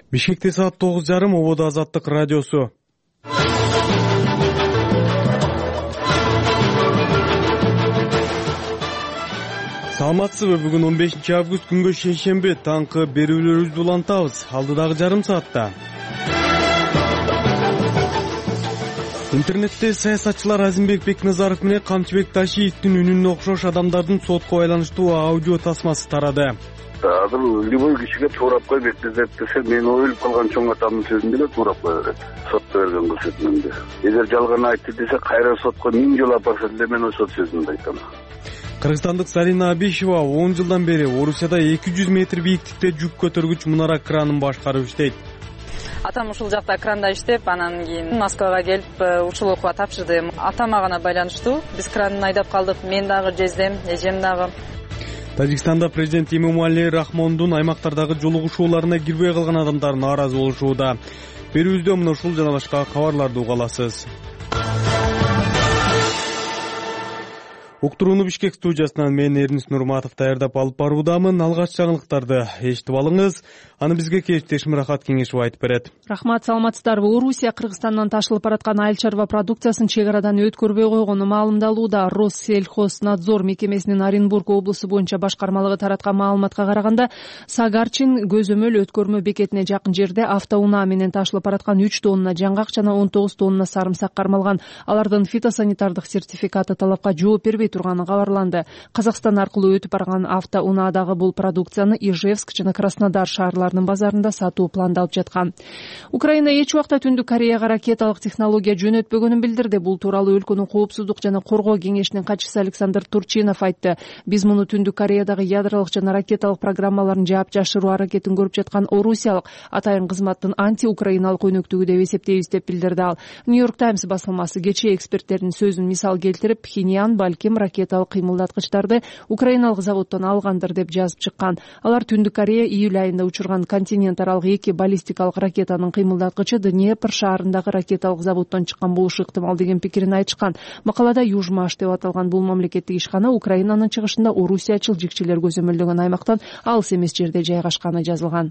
Бишкекте саат 9:30 ободо Азаттык радиосу. Саламатсызбы? Бүгүн 15 август күнгө шейшемби таңкы берүүлөрүбүздү улантабыз. Алдыдагы жарым саатта интернетте саясатчылар Азимбек Бекназаров менен Камчыбек Ташиевдин үнүнө окшош адамдардын сотко байланыштуу аудио тасмасы тарады. Азыр любой кишиге туурап кой Бекназаров десе, мен ойлоп калган чоң атамдын сөзүн деле туурап кое берет. Сотто берген көрсөтмөмдү. Эгер жалган айтты десе, кайра сотко 1000 жолу апарса деле мен ошол сөзүмдү айтам. Кыргызстандык Зарина Абишева 10 жылдан бери Орусияда 200 метр бийиктикте жүк көтөргүч мунара кранын башкарып иштейт. Атам ушул жакта кранда иштеп, анан кийин Москвага келип ушул окууга тапшырды. Атама гана байланыштуу. Биз кранын айдап калдык. Мен дагы жездем, эжем дагы. Тажикстанда президент Эмомали Рахмондун аймактардагы жолугушууларына кирбей калган адамдар нааразы болушууда. Берүүбүздө мына ушул жана башка кабарларды уга аласыз. Уктурууну Бишкек студиясынан мен Эрнис Нурматов даярдап алып баруудамын. Алгач жаңылыктарды эшитип алыңыз. Аны бизге кесиптешим Рахат Кеңешов айтып берет. Рахмат, саламатсыздарбы? Орусия Кыргызстандан ташылып бараткан айыл чарба продукциясын чек арадан өткөрбөй койгону маалымдалууда. Россельхознадзор мекемесинин Оренбург облусу боюнча башкармалыгы тараткан маалыматка караганда, Сагарчин көзөмөл өткөрмө бекетине жакын жерде автоунаа менен ташылып бараткан 3 тонна жаңгак жана 19 тонна сарымсак кармалган. Алардын фитосанитардык сертификаты талапка жооп бербей турганы кабарланды. Казакстан аркылуу өтүп барган автоунаадагы бул продукцияны Ижевск жана Краснодар шаарларынын базарында сатуу пландалып жаткан. Украина эч убакта Түндүк Кореяга ракеталык технология жөнөтпөгөнүн билдирди. Бул тууралуу өлкөнүн коопсуздук жана коргоо кеңешинин катчысы Александр Турчинов айтты. Биз муну Түндүк Кореядагы ядролук жана ракеталык программаларын жаап жашыруу аракетин көрүп жаткан орусиялык атайын кызматтын анти-украиналык өнөктүгү деп эсептейбиз деп билдирди ал. Нью-Йорк Таймс басылмасы кечээ эксперттердин сөзүн мисал келтирип, Пхеньян балким ракеталык кыймылдаткычтарды украиналык заводдон алгандыр деп жазып чыккан. Алар Түндүк Корея июль айында учурган континент аралык 2 баллистикалык ракетанын кыймылдаткычы Днепр шаарындагы ракеталык заводдон чыккан болушу ыктымал деген пикирин айтышкан. Макалада Южмаш деп аталган бул мамлекеттик ишкана Украинанын чыгышында орусиячыл жикчилер көзөмөлдөгөн аймактан алыс эмес жерде жайгашканы жазылган.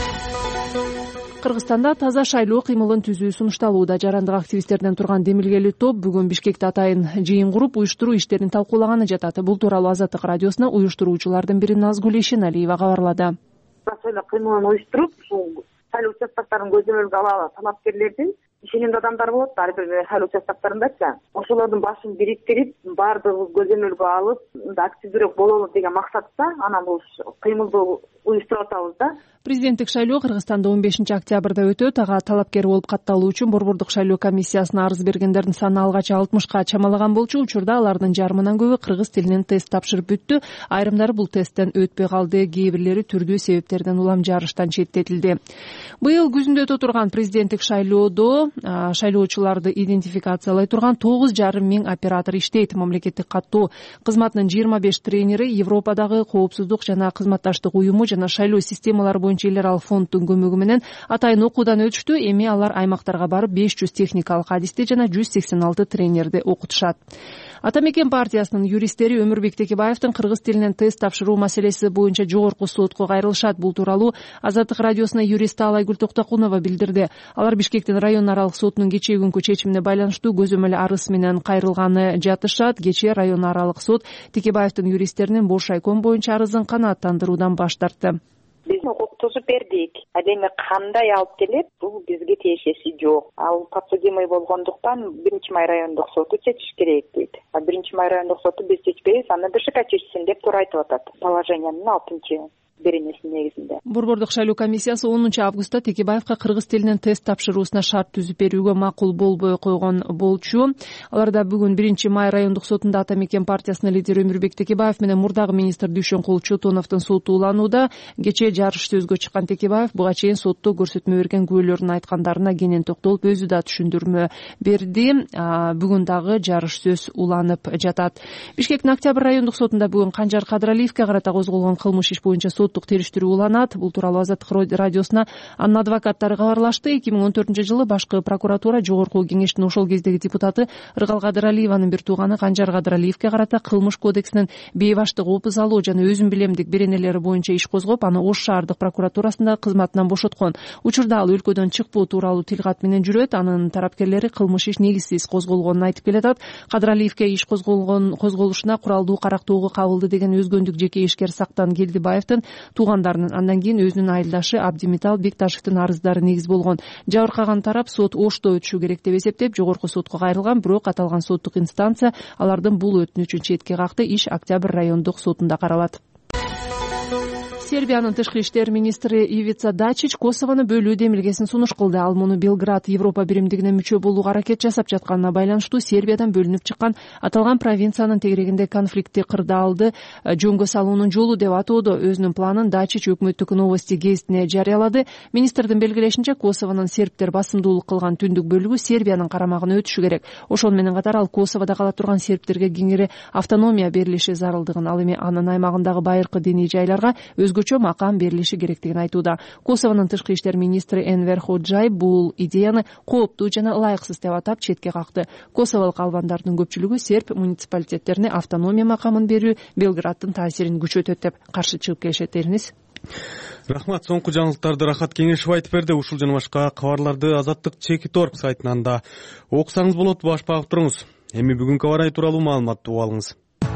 Кыргызстанда таза шайлоо кыймылын түзүү сунушталууда. Жарандык активисттерден турган демилгелүү топ бүгүн Бишкекте атайын жыйын куруп, уюштуруу иштерин талкуулаганы жатат. Бул тууралуу Азаттык радиосуна уюштуруучулардын бири Назгүл Ишеналиева кабарлады. Шайлоо кыймылын уюштуруп, ушул шайлоо участоктарын көзөмөлгө ала талапкерлердин ишенемдүү адамдар болот, ар бир шайлоо участокторундачы. Ошолордун башын бириктирип, баардыгыбыз көзөмөлгө алып, активдүүрөөк бололу деген максатта анан бул кыймылды уюштуруп атабыз да. Президенттик шайлоо Кыргызстанда 15 октябрда өтөт. Ага талапкер болуп катталуу үчүн Борбордук шайлоо комиссиясына арыз бергендердин саны алгач 60ка чамалаган болчу. Учурда алардын жарымынан көбү кыргыз тилинен тест тапшырып бүттү. Айрымдары бул тесттен өтпөй калды, кээ бирлери түрдүү себептерден улам жарыштан четтетилди. Быйыл күзүндө өтө турган президенттик шайлоодо шайлоочуларды идентификациялай турган 9,5 миң оператор иштейт. Мамлекеттик каттоо кызматынын 25 тренери Европадагы коопсуздук жана кызматташтык уюму жана шайлоо системалары боюнча эл аралык фонддун көмөгү менен атайын окуудан өтүштү. Эми алар аймактарга барып 500 техникалык адисти жана 186 тренерди окутушат. Ата Мекен партиясынын юристтери Өмүрбек Текебаевдин кыргыз тилинен тест тапшыруу маселеси боюнча жогорку сотко кайрылышат. Бул тууралуу Азаттык радиосуна юрист Алайгүл Токтокунова билдирди. Алар Бишкектин район аралык сотунун кечээ күнкү чечимине байланыштуу көзөмөл арыз менен кайрылганы жатышат. Кечээ район аралык сот Текебаевдин юристтеринин бош айком боюнча арызын канааттандыруудан баш тартты. Биз укуктузуп бердик. Адеме кандай алып келет, бул бизге тиешеси жок. Ал подсудимый болгондуктан 1-Май райондук соту чечиш керек дейт. 1-Май райондук соту биз чечпейбиз, аны БШК чечсин деп туура айтып атат. Положениянын 6 беренесинин негизинде. Борбордук шайлоо комиссиясы 10 августта Текебаевка кыргыз тилинен тест тапшыруусуна шарт түзүп берүүгө макул болбой койгон болчу. Аларда бүгүн 1-Май райондук сотунда Ата Мекен партиясынын лидери Өмүрбек Текебаев менен мурдагы министр Дүйшөнкул Чотоновдун соту уланууда. Кечээ жарыш сөзгө чыккан Текебаев буга чейин сотто көрсөтмө берген күбөлөрүн айткандарына кенен токтолуп, өзү да түшүндүрмө берди. Бүгүн дагы жарыш сөз уланып жатат. Бишкектин Октябрь райондук сотунда бүгүн Канжар Кадыралиевке карата козголгон кылмыш иш боюнча сот соттук териштирүү уланат. Бул тууралуу Азаттык радиосуна анын адвокаттары кабарлашты. 2014-жылы башкы прокуратура жогорку кеңештин ошол кездеги депутаты Ыргал Кадыралиеванын бир тууганы Канжар Кадыралиевке карата кылмыш кодексинин бейбаштык опус алуу жана өзүн билемдик беренелери боюнча иш козгоп, аны Ош шаардык прокуратурасында кызматынан бошоткон. Учурда ал өлкөдөн чыкпоо тууралуу тилкат менен жүрөт. Анын тарапкерлери кылмыш иш негизсиз козголгонун айтып келатат. Кадыралиевке иш козголушуна куралдуу карактоого кабылды деген өзгөндүк жеке ишкер Сактан Келдибаевдин туугандарынын, андан кийин өзүнүн айылдашы Абдимитал Бекташевдин арыздары негиз болгон. Жабыркаган тарап сот Ошто өтүшү керек деп эсептеп, жогорку сотко кайрылган, бирок аталган соттук инстанция алардын бул өтүнүчүн четке какты. Иш Октябрь райондук сотунда каралат. Сербиянын тышкы иштер министри Ивица Дачич Косовону бөлүү демилгесин сунуш кылды. Ал муну Белград Европа биримдигине мүчө болууга аракет жасап жатканына байланыштуу Сербиядан бөлүнүп чыккан аталган провинциянын тегерегинде конфликтти кырдаалды жөнгө салуунун жолу деп атоодо. Өзүнүн планын Дачич өкмөттүк новости гезитине жарыялады. Министрдин белгилешинче, Косовонун сербтер басымдуулук кылган түндүк бөлүгү Сербиянын карамагына өтүшү керек. Ошол менен катар ал Косоводо кала турган сербтерге кеңири автономия берилиши зарылдыгын, ал эми анын аймагындагы байыркы диний жайларга өзгөчө макам берилиши керектигин айтууда. Косовонун тышкы иштер министри Энвер Ходжай бул идеяны кооптуу жана ылайыксыз деп атап четке какты. Косоволук албандардын көпчүлүгү серб муниципалитеттерине автономия макамын берүү Белграддын таасирин күчөтөт деп каршы чыгып келишет. Элиңиз. Рахмат. Соңку жаңылыктарды Рахат Кеңешев айтып берди. Ушул жана башка кабарларды Азаттык Чекит.орг сайтынан да окусаңыз болот. Баш багып туруңуз. Эми бүгүнкү аба ырайы тууралуу маалыматты угуп алыңыз.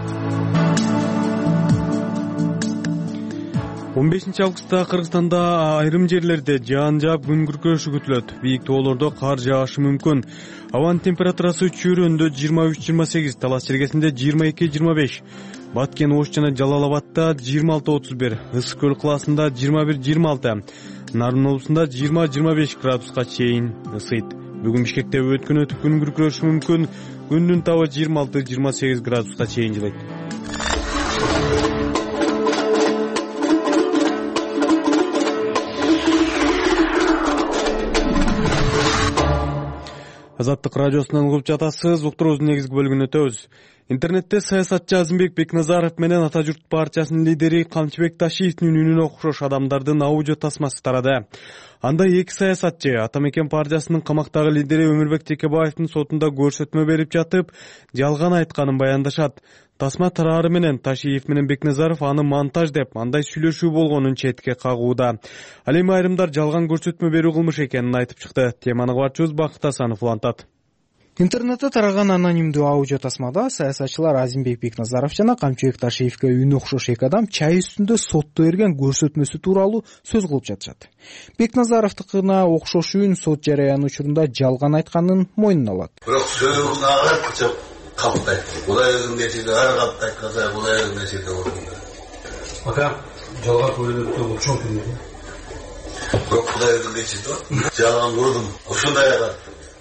15 августта Кыргызстанда айрым жерлерде жаан жаап күн күркүрөшү күтүлөт. Бийик тоолордо кар жаашы мүмкүн. Абанын температурасы Чүйрөндө 23-28, Талас Чергесинде 22-25, Баткен, Ош жана Жалал Абадта 26-31, Ысык көл кылаасында 21-26, Нарын облусунда 20-25 градуска чейин ысыйт. Бүгүн Бишкекте өткөн өтүп күн күркүрөшү мүмкүн. Күндүн табы 26-28 градуска чейин жылыйт. Азаттык радиосунан угуп жатасыз. Уктуруубуздун негизги бөлүгүнө өтөбүз. Интернетте саясатчы Азимбек Бекназаров менен Ата журт партиясынын лидери Камчыбек Ташиевдин үнүнө окшош адамдардын аудио тасмасы тарады. Анда эки саясатчы Атамекен партиясынын камактагы лидери Өмүрбек Текебаевдин сотунда көрсөтмө берип жатып, жалган айтканын баяндашат. Тасма тараары менен Ташиев менен Бекназаров аны монтаж деп, андай сүйлөшүү болгонун четке кагууда. Ал эми айрымдар жалган көрсөтмө берүү кылмыш экенин айтып чыкты. Теманы кабарчыбыз Бакыт Асанов улантат. Интернетте тараган анонимдүү аудио тасмада саясатчылар Азимбек Бекназаров жана Камчыбек Ташиевке үнү окшош эки адам чай үстүндө сотто берген көрсөтмөсү тууралуу сөз кылып жатышат. Бекназаровдукуна окшош үн сот жарыяны учурунда жалган айтканын мойнуна алат. Бирок сөзүн ачып калптай. Булайдын нечеде ар калптай каза, булайдын нечеде орунда. Ата жалган көрсөтмө бул чоң күнү. Бирок булайдын нечеде жалган көрдүм. Ошондой ага.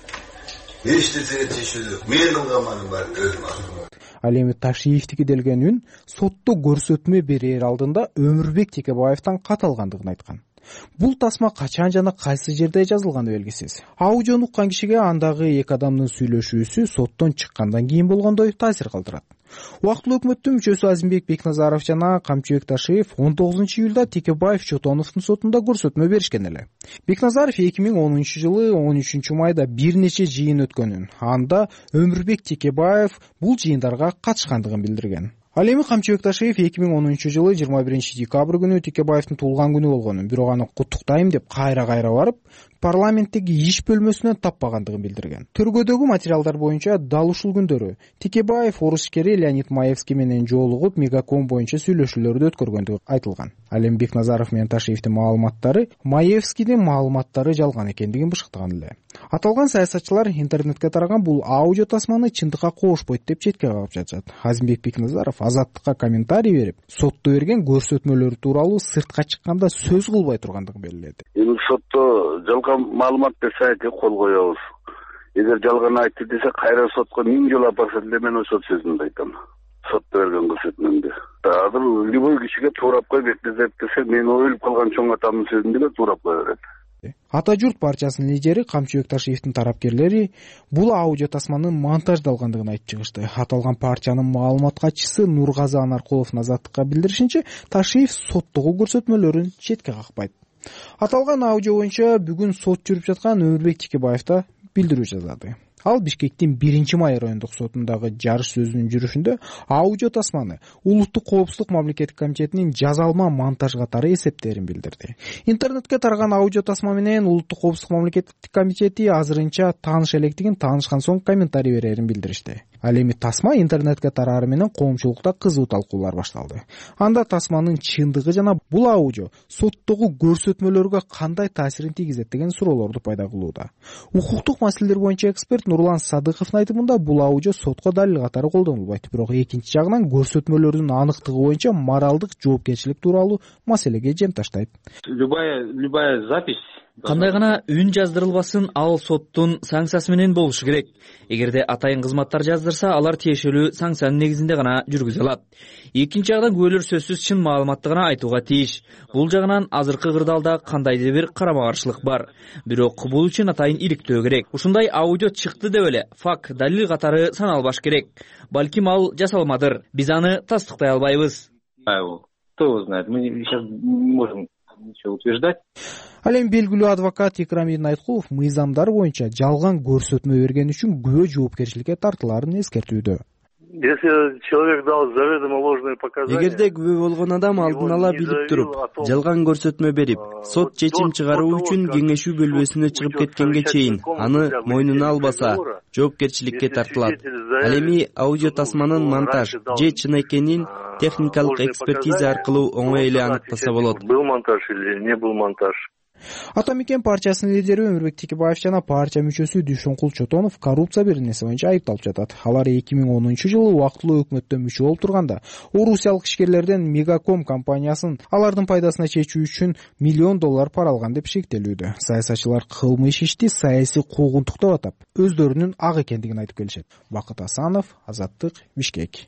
Мен кылганманым бар өзүм артыма. Ал эми Ташиевдики делген үн сотто көрсөтмө берер алдында Өмүрбек Текебаевден кат алгандыгын айткан. Бул тасма качан жана кайсы жерде жазылганы белгисиз. Аудиону уккан кишиге андагы эки адамдын сүйлөшүүсү соттон чыккандан кийин болгондой таасир калтырат. Убактылуу өкмөттүн мүчөсү Азимбек Бекназаров жана Камчыбек Ташиев 19-июлда Текебаев Чотоновдун сотунда көрсөтмө беришкен эле. Бекназаров 2010-жылы 13-майда бир нече жыйын өткөнүн, анда Өмүрбек Текебаев бул жыйындарга катышкандыгын билдирген. Ал эми Камчыбек Ташиев 2010-жылы 21-декабрь күнү Текебаевдин туулган күнү болгонун, бирок аны куттуктайм деп кайра барып, парламенттеги иш бөлмөсүнөн таппагандыгын билдирген. Төргөдөгү материалдар боюнча дал ушул күндөрү Текебаев орус ишкери Леонид Маевский менен жолугуп мегаком боюнча сүйлөшүүлөрдү өткөргөндүгү айтылган. Ал эми Бекназаров менен Ташиевдин маалыматтары Маевскийдин маалыматтары жалган экендигин бышыктаган эле. Аталган саясатчылар интернетке тараган бул аудио тасманы чындыкка коошпойт деп четке кагып жатышат. Азимбек Бекназаров Азаттыкка комментарий берип, сотто берген көрсөтмөлөр тууралуу сыртка чыкканда сөз кылбай тургандыгын белгиледи. Эми сотто жалган маалымат берсе кол коебуз. Эгер жалган айтты десе кайра сотко 1000 жолу апарса деле мен ошол сөзүмдү айтам. Сотто берген көрсөтмөмдү. Азыр любой кишиге туурап кой Бекназаров десе мен өлүп калган чоң атамдын сөзүн деле туурап кое берет. Ата журт партиясынын лидери Камчыбек Ташиевдин тарапкерлери бул аудио тасманын монтаждалгандыгын айтып чыгышты. Аталган партиянын маалымат катчысы Нургазы Анаркуловдун Азаттыкка билдиришинче, Ташиев соттогу көрсөтмөлөрүн четке какпайт. Аталган аудио боюнча бүгүн сот жүрүп жаткан Өмүрбек Тикебаев да билдирүү жазады. Ал Бишкектин 1-май райондук сотундагы жарыш сөзүнүн жүрүшүндө аудио тасманы Улуттук коопсуздук мамлекеттик комитетинин жазалма монтаж катары эсептерин билдирди. Интернетке тараган аудио тасма менен Улуттук коопсуздук мамлекеттик комитети азырынча тааныш электигин таанышкан соң комментарий берерин билдиришти. Ал эми тасма интернетке тарары менен коомчулукта кызуу талкуулар башталды. Анда тасманын чындыгы жана бул аудио соттогу көрсөтмөлөргө кандай таасирин тийгизет деген суроолорду пайда кылууда. Укуктук маселелер боюнча эксперт Нурлан Садыковдун айтымында бул аудио сотко далил катары колдонулбайт. Бирок экинчи жагынан көрсөтмөлөрдүн аныктыгы боюнча моралдык жоопкерчилик тууралуу маселеге жем таштайт. Любая запись кандай гана үн жаздырылбасын, ал соттун санкциясы менен болушу керек. Эгерде атайын кызматтар жаздырса, алар тиешелүү санкциянын негизинде гана жүргүзүлө алат. Экинчи жагдан күбөлөр сөзсүз чын маалыматты гана айтууга тийиш. Бул жагынан азыркы кырдаалда кандайдыр бир карама каршылык бар. Бирок бул үчүн атайын иликтөө керек. Ушундай аудио чыкты деп эле факт, далил катары саналбаш керек. Балким ал жасалмадыр. Биз аны тастыктай албайбыз. Кто его знает? Мы сейчас не можем ничего утверждать. Ал эми белгилүү адвокат Икрамидин Айткулов мыйзамдар боюнча жалган көрсөтмө берген үчүн күбө жоопкерчиликке тартылаарын эскертүүдө. Если человек дал заведомо ложные показания, эгерде күбө болгон адам алдын ала билип туруп жалган көрсөтмө берип, сот чечим чыгаруу үчүн кеңешүү бөлмөсүнө чыгып кеткенге чейин аны мойнуна албаса, жоопкерчиликке тартылат. Ал эми аудио тасманын монтаж же чын экенин техникалык экспертиза аркылуу оңой эле аныктаса болот. Был монтаж или не был монтаж. Ата мекен партиясынын лидери Өмүрбек Тикебаев жана партия мүчөсү Дүйшөнкул Чотонов коррупция беренеси боюнча айыпталып жатат. Алар 2010-жылы убактылуу өкмөттө мүчө болуп турганда орусиялык ишкерлерден Мегаком компаниясын алардын пайдасына чечүү үчүн $1 миллион пара алган деп шектелүүдө. Саясатчылар кылмыш ишти саясий куугунтук деп атап, өздөрүнүн ак экендигин айтып келишет. Бакыт Асанов, Азаттык, Бишкек.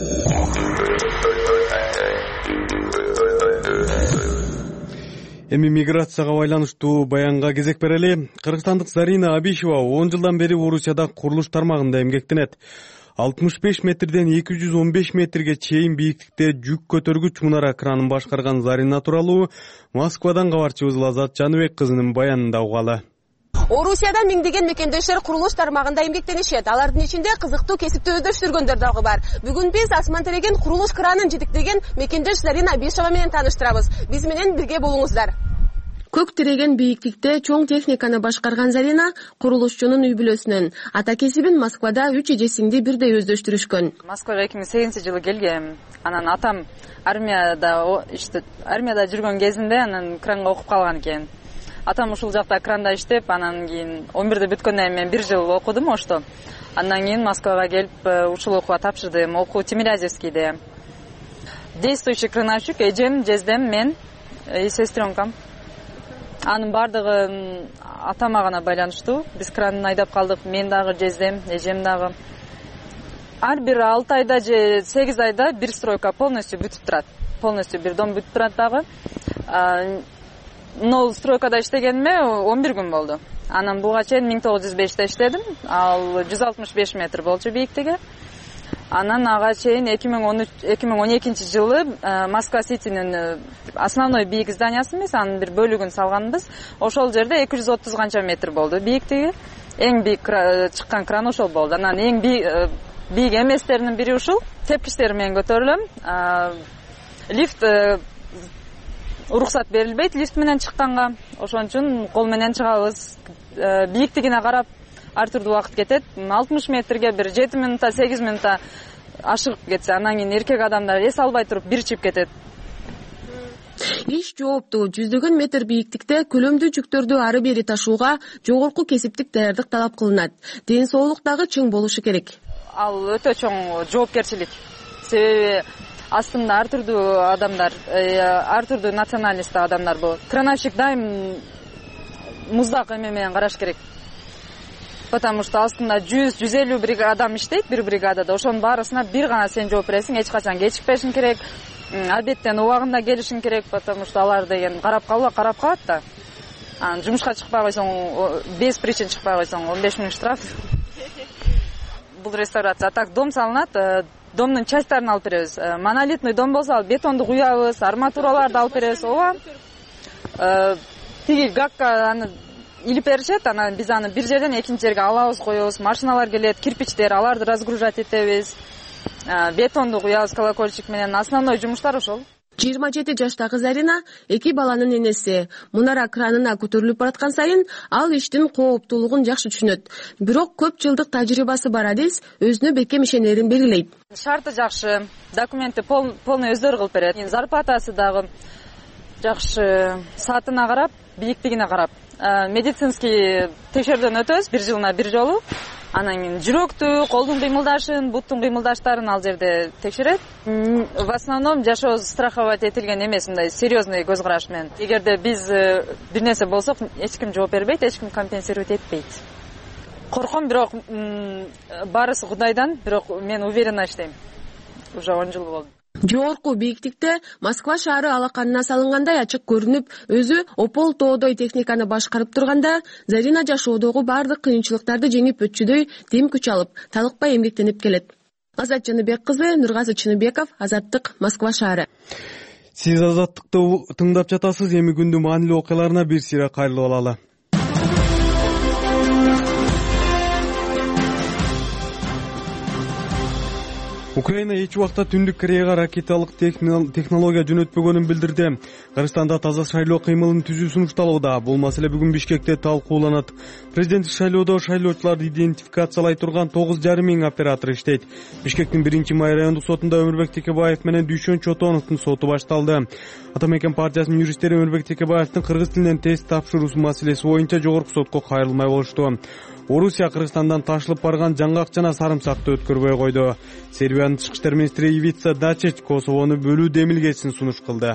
Эми миграцияга байланыштуу баянга кезек берели. Кыргызстандык Зарина Абишева 10 жылдан бери Орусияда курулуш тармагында эмгектенет. 65 метрден 215 метрге чейин бийиктикте жүк көтөргүч мунара кранын башкарган Зарина тууралуу Москвадан кабарчыбыз Лазат Жаныбек кызынын баянында угалы. Орусияда миңдеген мекендештер курулуш тармагында эмгектенишет. Алардын ичинде кызыктуу кесипти өздөштүргөндөр дагы бар. Бүгүн биз асман тереген курулуш кранын жетектеген мекендеш Зарина Абишева менен тааныштырабыз. Биз менен бирге болуңуздар. Көк тиреген бийиктикте чоң техниканы башкарган Зарина курулушчунун үй бүлөсүнөн. Ата кесибин Москвада 3 эжесиңди бирдей өздөштүрүшкөн. Москвага 2008-жылы келгем. Анан атам армияда жүргөн кезинде анан кранга окуп калган экен. Атам ушул жакта кранда иштеп, анан кийин 11-де бүткөндөн кийин мен 1 жыл окудум ошто. Андан кийин Москвага келип ушул окууга тапшырдым. Окуу Тимирязевскийде. Действующий крановщик эжем, жездем, мен и сестренкам. Анын бардыгы атама гана байланыштуу. Биз кранын айдап калдык. Мен дагы, жездем, эжем дагы. Ар бир 6 айда же 8 айда бир стройка полностью бүтүп турат. Полностью бир дом бүтүп турат дагы. Нол стройкада иштегениме 11 күн болду. Анан буга чейин 1905-те иштедим. Ал 165 метр болчу бийиктиги. Анан ага чейин 2012-жылы Москва Ситинин основной бийик зданиясы эмес, анын бир бөлүгүн салганбыз. Ошол жерде 230 канча метр болду бийиктиги. Эң бийик чыккан кран ошол болду. Анан эң бийик эместеринин бири ушул. Тепкичтер менен көтөрүлөм. Лифт уруксат берилбейт лифт менен чыкканга. Ошон үчүн кол менен чыгабыз. Бийиктигине карап ар түрдүү убакыт кетет. 60 метрге бир 7 минутта, 8 минутта ашыгып кетсе, анан кийин эркек адамдар эс албай туруп бир чип кетет. Иш жооптуу. Жүздөгөн метр бийиктикте көлөмдүү жүктөрдү ары бери ташууга жогорку кесиптик даярдык талап кылынат. Ден соолук дагы чың болушу керек. Ал өтө чоң жоопкерчилик. Себеби астында ар түрдүү адамдар, ар түрдүү националистти адамдар болот. Крановщик дайым муздак эме менен караш керек. Потому что астында 100-150 адам иштейт бир бригадада. Ошонун баарысына бир гана сен жооп бересиң, эч качан кечикпешиң керек. Обедтен убагында келишиң керек, потому что алар деген карап калат да. Анан жумушка чыкпай койсоң, без причин чыкпай койсоң 15 000 штраф. Бул реставрация. А так дом салынат, домдун частьтарын алып беребиз. Монолитный дом болсо, ал бетонду куябыз, арматураларды алып беребиз. Ооба. Тиги гакка аны илип беришет, анан биз аны бир жерден экинчи жерге алабыз, коебуз. Машиналар келет, кирпичтер, аларды разгружать этебиз. Бетонду куябыз колокольчик менен. Основной жумуштар ошол. 27 жаштагы Зарина 2 баланын энеси. Мунара кранына көтөрүлүп бараткан сайын ал иштин кооптуулугун жакшы түшүнөт. Бирок көп жылдык тажрыйбасы бар Адис өзүнө бекем ишенерин белгилейт. Шарты жакшы, документи полный өздөрү кылып берет. Зарплатасы дагы жакшы, саатына карап, бийиктигине карап. Медицинский текшерүүдөн өтөбүз 1 жылына 1 жолу. Анан кийин жүрөктү, колдун кыймылдашын, буттун кыймылдаштарын ал жерде текшерет. В основном жашообуз страховать этилген эмес, мындай серьезный көз караш менен. Эгерде биз бир нерсе болсок, эч ким жооп бербейт, эч ким компенсировать этпейт. Корком, бирок барысы Кудайдан, бирок мен уверенно иштейм. Уже 10 жыл болду. Жогорку бийиктикте Москва шаары алаканына салынгандай ачык көрүнүп, өзү опол тоодой техниканы башкарып турганда, Зарина жашоодогу бардык кыйынчылыктарды жеңип өтчүдөй дем күч алып, талыкпай эмгектенип келет. Азат Жаныбек кызы, Нургазы Чыныбеков, Азаттык, Москва шаары. Сиз Азаттыкты тыңдап жатасыз. Эми күндүн маанилүү окуяларына бир сыйра кайрылып алалы. Украина эч убакта Түндүк Кореяга ракеталык технология жөнөтпөгөнүн билдирди. Кыргызстанда таза шайлоо кыймылын түзүү сунушталууда. Бул маселе бүгүн Бишкекте талкууланат. Президенттик шайлоодо шайлоочуларды идентификациялай турган 9,5 миң оператор иштейт. Бишкектин 1-май райондук сотунда Өмүрбек Текебаев менен Дүйшөн Чотоновдун соту башталды. Атамекен партиясынын юристтери Өмүрбек Текебаевдин кыргыз тилинен тест тапшыруусу маселеси боюнча жогорку сотко кайрылмай болушту. Орусия Кыргызстандан ташылып барган жаңгак жана сарымсакты өткөрбөй койду. Сербиянын тышкы иштер министри Ивица Дачич Косовону бөлүү демилгесин сунуш кылды.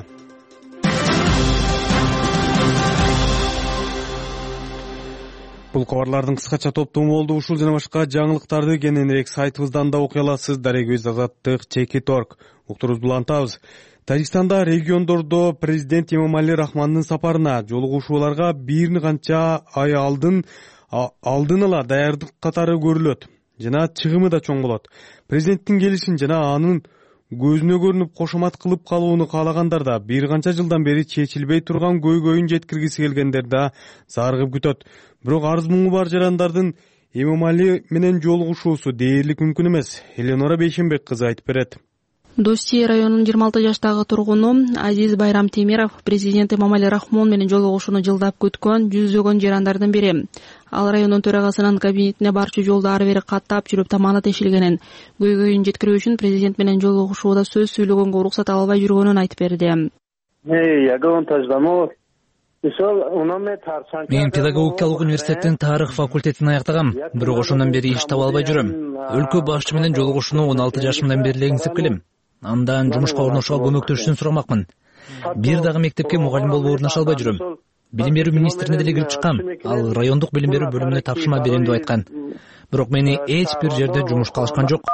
Бул кабарлардын кыскача топтому болду. Ушул жана башка жаңылыктарды кененирээк сайтыбыздан да окуй аласыз. Дарегөз Азаттык Чекиторг. Уктурубузду улантабыз. Тажикстанда региондордо президент Эмомали Рахмондун сапарына жолугушууларга бир канча ай алдын ала даярдык катары көрүлөт жана чыгымы да чоң болот. Президенттин келишин жана анын көзүнө көрүнүп кошомат кылып калууну каалагандар да бир канча жылдан бери чечилбей турган көйгөйүн жеткиргиси келгендер да зарыгып күтөт. Бирок арыз муңу бар жарандардын Эмомали менен жолугушуусу дээрлик мүмкүн эмес. Эленора Бейшенбек кызы айтып берет. Дости районунун 26 жаштагы тургуну Азиз Байрам Темиров президент Эмомали Рахмон менен жолугушууну жылдап күткөн жүздөгөн жарандардын бири. Ал райондун төрагасынын кабинетине барчу жолду ары бери каттап жүрүп таманы тешилгенин, көйгөйүн жеткирүү үчүн президент менен жолугушууда сөз сүйлөгөнгө уруксат ала албай жүргөнүн айтып берди. Мен педагогикалык университеттин тарых факультетин аяктагам, бирок ошондон бери иш таба албай жүрөм. Өлкө башчы менен жолугушууну 16 жашымдан бери эле келем. Андан жумушка орношууга көмөктөшүүсүн сурамакмын. Бир дагы мектепке мугалим болуп орношо албай жүрөм. Билим берүү министрине деле кирип чыккам. Ал райондук билим берүү бөлүмүнө тапшырма берем деп айткан. Бирок мени эч бир жерде жумушка алышкан жок.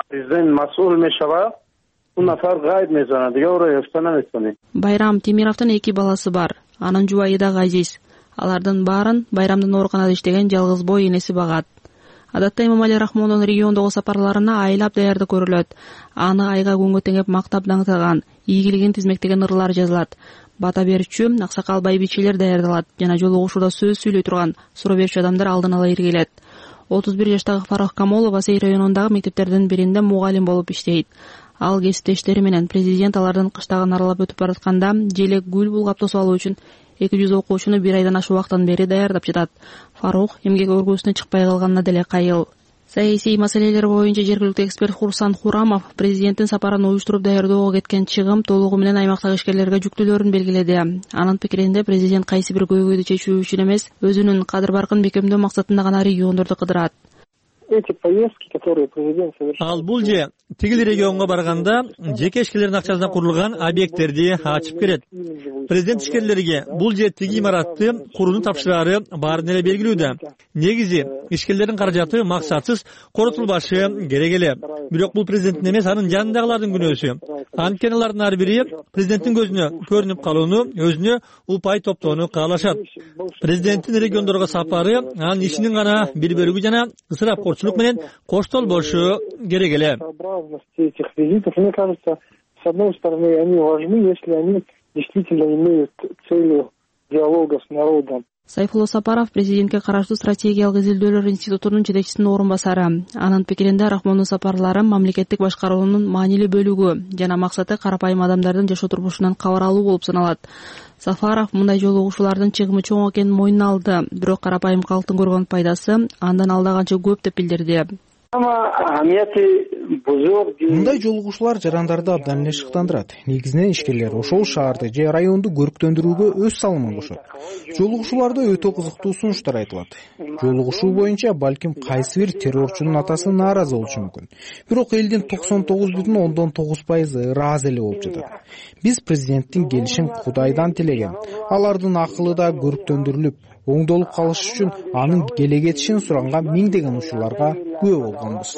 Байрам Темировдун 2 баласы бар. Анын жубайы да Азиз. Алардын баарын Байрамдын ооруканада иштеген жалгыз бой энеси багат. Адатта Эмомали Рахмондун региондогу сапарларына айлап даярдык көрүлөт. Аны айга күнгө теңеп мактап даңтаган, ийгилигин тизмектеген ырлар жазылат. Бата берүүчү, аксакал байбичелер даярдалат жана жолугушууда сөз сүйлөй турган суроо берүүчү адамдар алдын ала иргилет. 31 жаштагы Фарах Камолов Асей районундагы мектептердин биринде мугалим болуп иштейт. Ал кесиптештери менен президент алардын кыштагын аралап өтүп баратканда желек гүл булгап тосуп алуу үчүн 200 окуучуну бир айдан ашык убакыттан бери даярдап жатат. Фарух эмгек өргүүсүнө чыкпай калганына деле кайыл. Саясий маселелер боюнча жергиликтүү эксперт Хурсан Хурамов президенттин сапарын уюштуруп даярдоого кеткен чыгым толугу менен аймактагы ишкерлерге жүктүүлөрүн белгиледи. Анын пикиринде президент кайсы бир көйгөйдү чечүү үчүн эмес, өзүнүн кадыр баркын бекемдөө максатында гана региондорду кыдырат. эти поездки, которые президент совершил. Ал бул же тигил регионго барганда жеке ишкерлердин акчасына курулган объекттерди ачып берет. Президент ишкерлерге бул же тиги имаратты курууну тапшырары баарын эле белгилүүдө. Негизи ишкерлердин каражаты максатсыз коротулбашы керек эле. Бирок бул президенттин эмес, анын жанындагылардын күнөөсү. Анткени алардын ар бири президенттин көзүнө көрүнүп калууну, өзүнө упай топтоону каалашат. Президенттин региондорго сапары анын ишинин гана бир бөлүгү жана ысырапкорчулук менен коштол болушу керек эле. Этих визитов, мне кажется, с одной стороны, они важны, если они действительно имеют целью диалога с народом. Сайфулло Сапаров президентке караштуу стратегиялык изилдөөлөр институтунун жетекчисинин орун басары. Анын пикиринде Рахмондун сапарлары мамлекеттик башкаруунун маанилүү бөлүгү жана максаты карапайым адамдардын жашоо турмушунан кабар алуу болуп саналат. Сафаров мындай жолугушуулардын чыгымы чоң экенин мойнуна алды, бирок карапайым калктын көргөн пайдасы андан алда канча көп деп билдирди. Мындай жолугушуулар жарандарды абдан эле шыктандырат. Негизинен ишкерлер ошол шаарды же районду көрктөндүрүүгө өз салымын кошот. Жолугушууларда өтө кызыктуу сунуштар айтылат. Жолугушуу боюнча балким кайсы бир террорчунун атасы нааразы болушу мүмкүн. Бирок элдин 99,9% ыраазы эле болуп жатат. Биз президенттин келишин Кудайдан тилеген. Алардын акылы да көрктөндүрүлүп, оңдолуп калыш үчүн анын келегетишин суранган миңдеген учурларга күбө болгонбуз.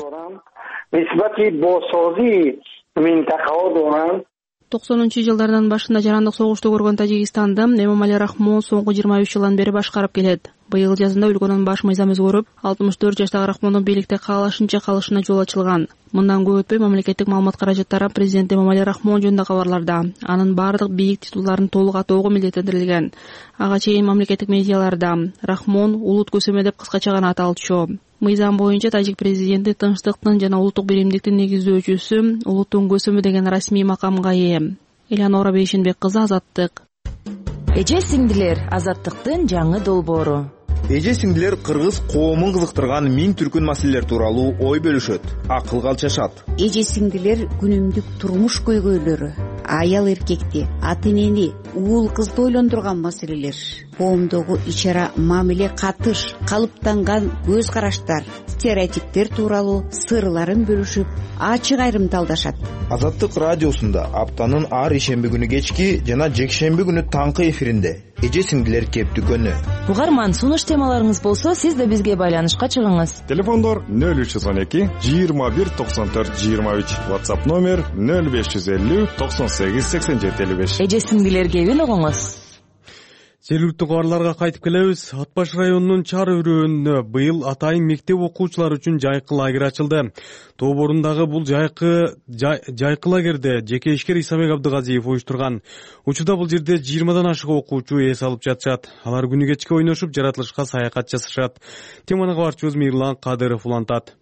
90-жылдардан башында жарандык согушту көргөн Тажикстанды Эмомали Рахмон соңку 23 жылдан бери башкарып келет. Быйыл жазында өлкөнүн баш мыйзам өзгөрүп, 64 жаштагы Рахмондун бийликте каалашынча калышына жол ачылган. Мындан көп өтпөй мамлекеттик маалымат каражаттары президент Эмомали Рахмон жөнүндө кабарларда анын бардык бийик титулдарын толук атоого милдеттендирилген. Ага чейин мамлекеттик медиаларда Рахмон улут көсөмө деп кыскача гана аталчу. Мыйзам боюнча тажик президенти тынчтыктын жана улуттук биримдиктин негиздөөчүсү, улуттун көсөмү деген расмий макамга ээ. Элеонора Бейшенбек кызы, Азаттык. Эже сиңдилер, Азаттыктын жаңы долбоору. Эже сиңдилер кыргыз коомун кызыктырган миң түркүн маселелер тууралуу ой бөлүшөт, акыл калчашат. Эже сиңдилер күнүмдүк турмуш көйгөйлөрү, аял эркекти, ата энени, уул кызды ойлондурган маселелер, коомдогу ичара мамиле катыш, калыптанган көз караштар, стереотиптер тууралуу сырларын бөлүшүп, ачык айрымталдашат. Азаттык радиосунда аптанын ар ишемби күнү кечки жана жекшемби күнү таңкы эфиринде эже сиңдилер кептүкөнү. Угарман, сунуш темаларыңыз болсо, сиз да бизге байланышка чыгыңыз. Телефондор 0312 21 94 23, WhatsApp номер 0550 98 87 55. Эже сиңдилер кебин угуңуз. Жергиликтүү кабарларга кайтып келебиз. Ат баш районунун Чар өрөөнүндө быйыл атайын мектеп окуучулары үчүн жайкы лагерь ачылды. Тоборундагы бул жайкы лагерде жеке ишкер Исабек Абдыгазиев уюштурган. Учурда бул жерде 20дан ашык окуучу эс алып жатышат. Алар күнү кечке ойношуп, жаратылышка саякат жасашат. Теманы кабарчыбыз Мирлан Кадыров улантат.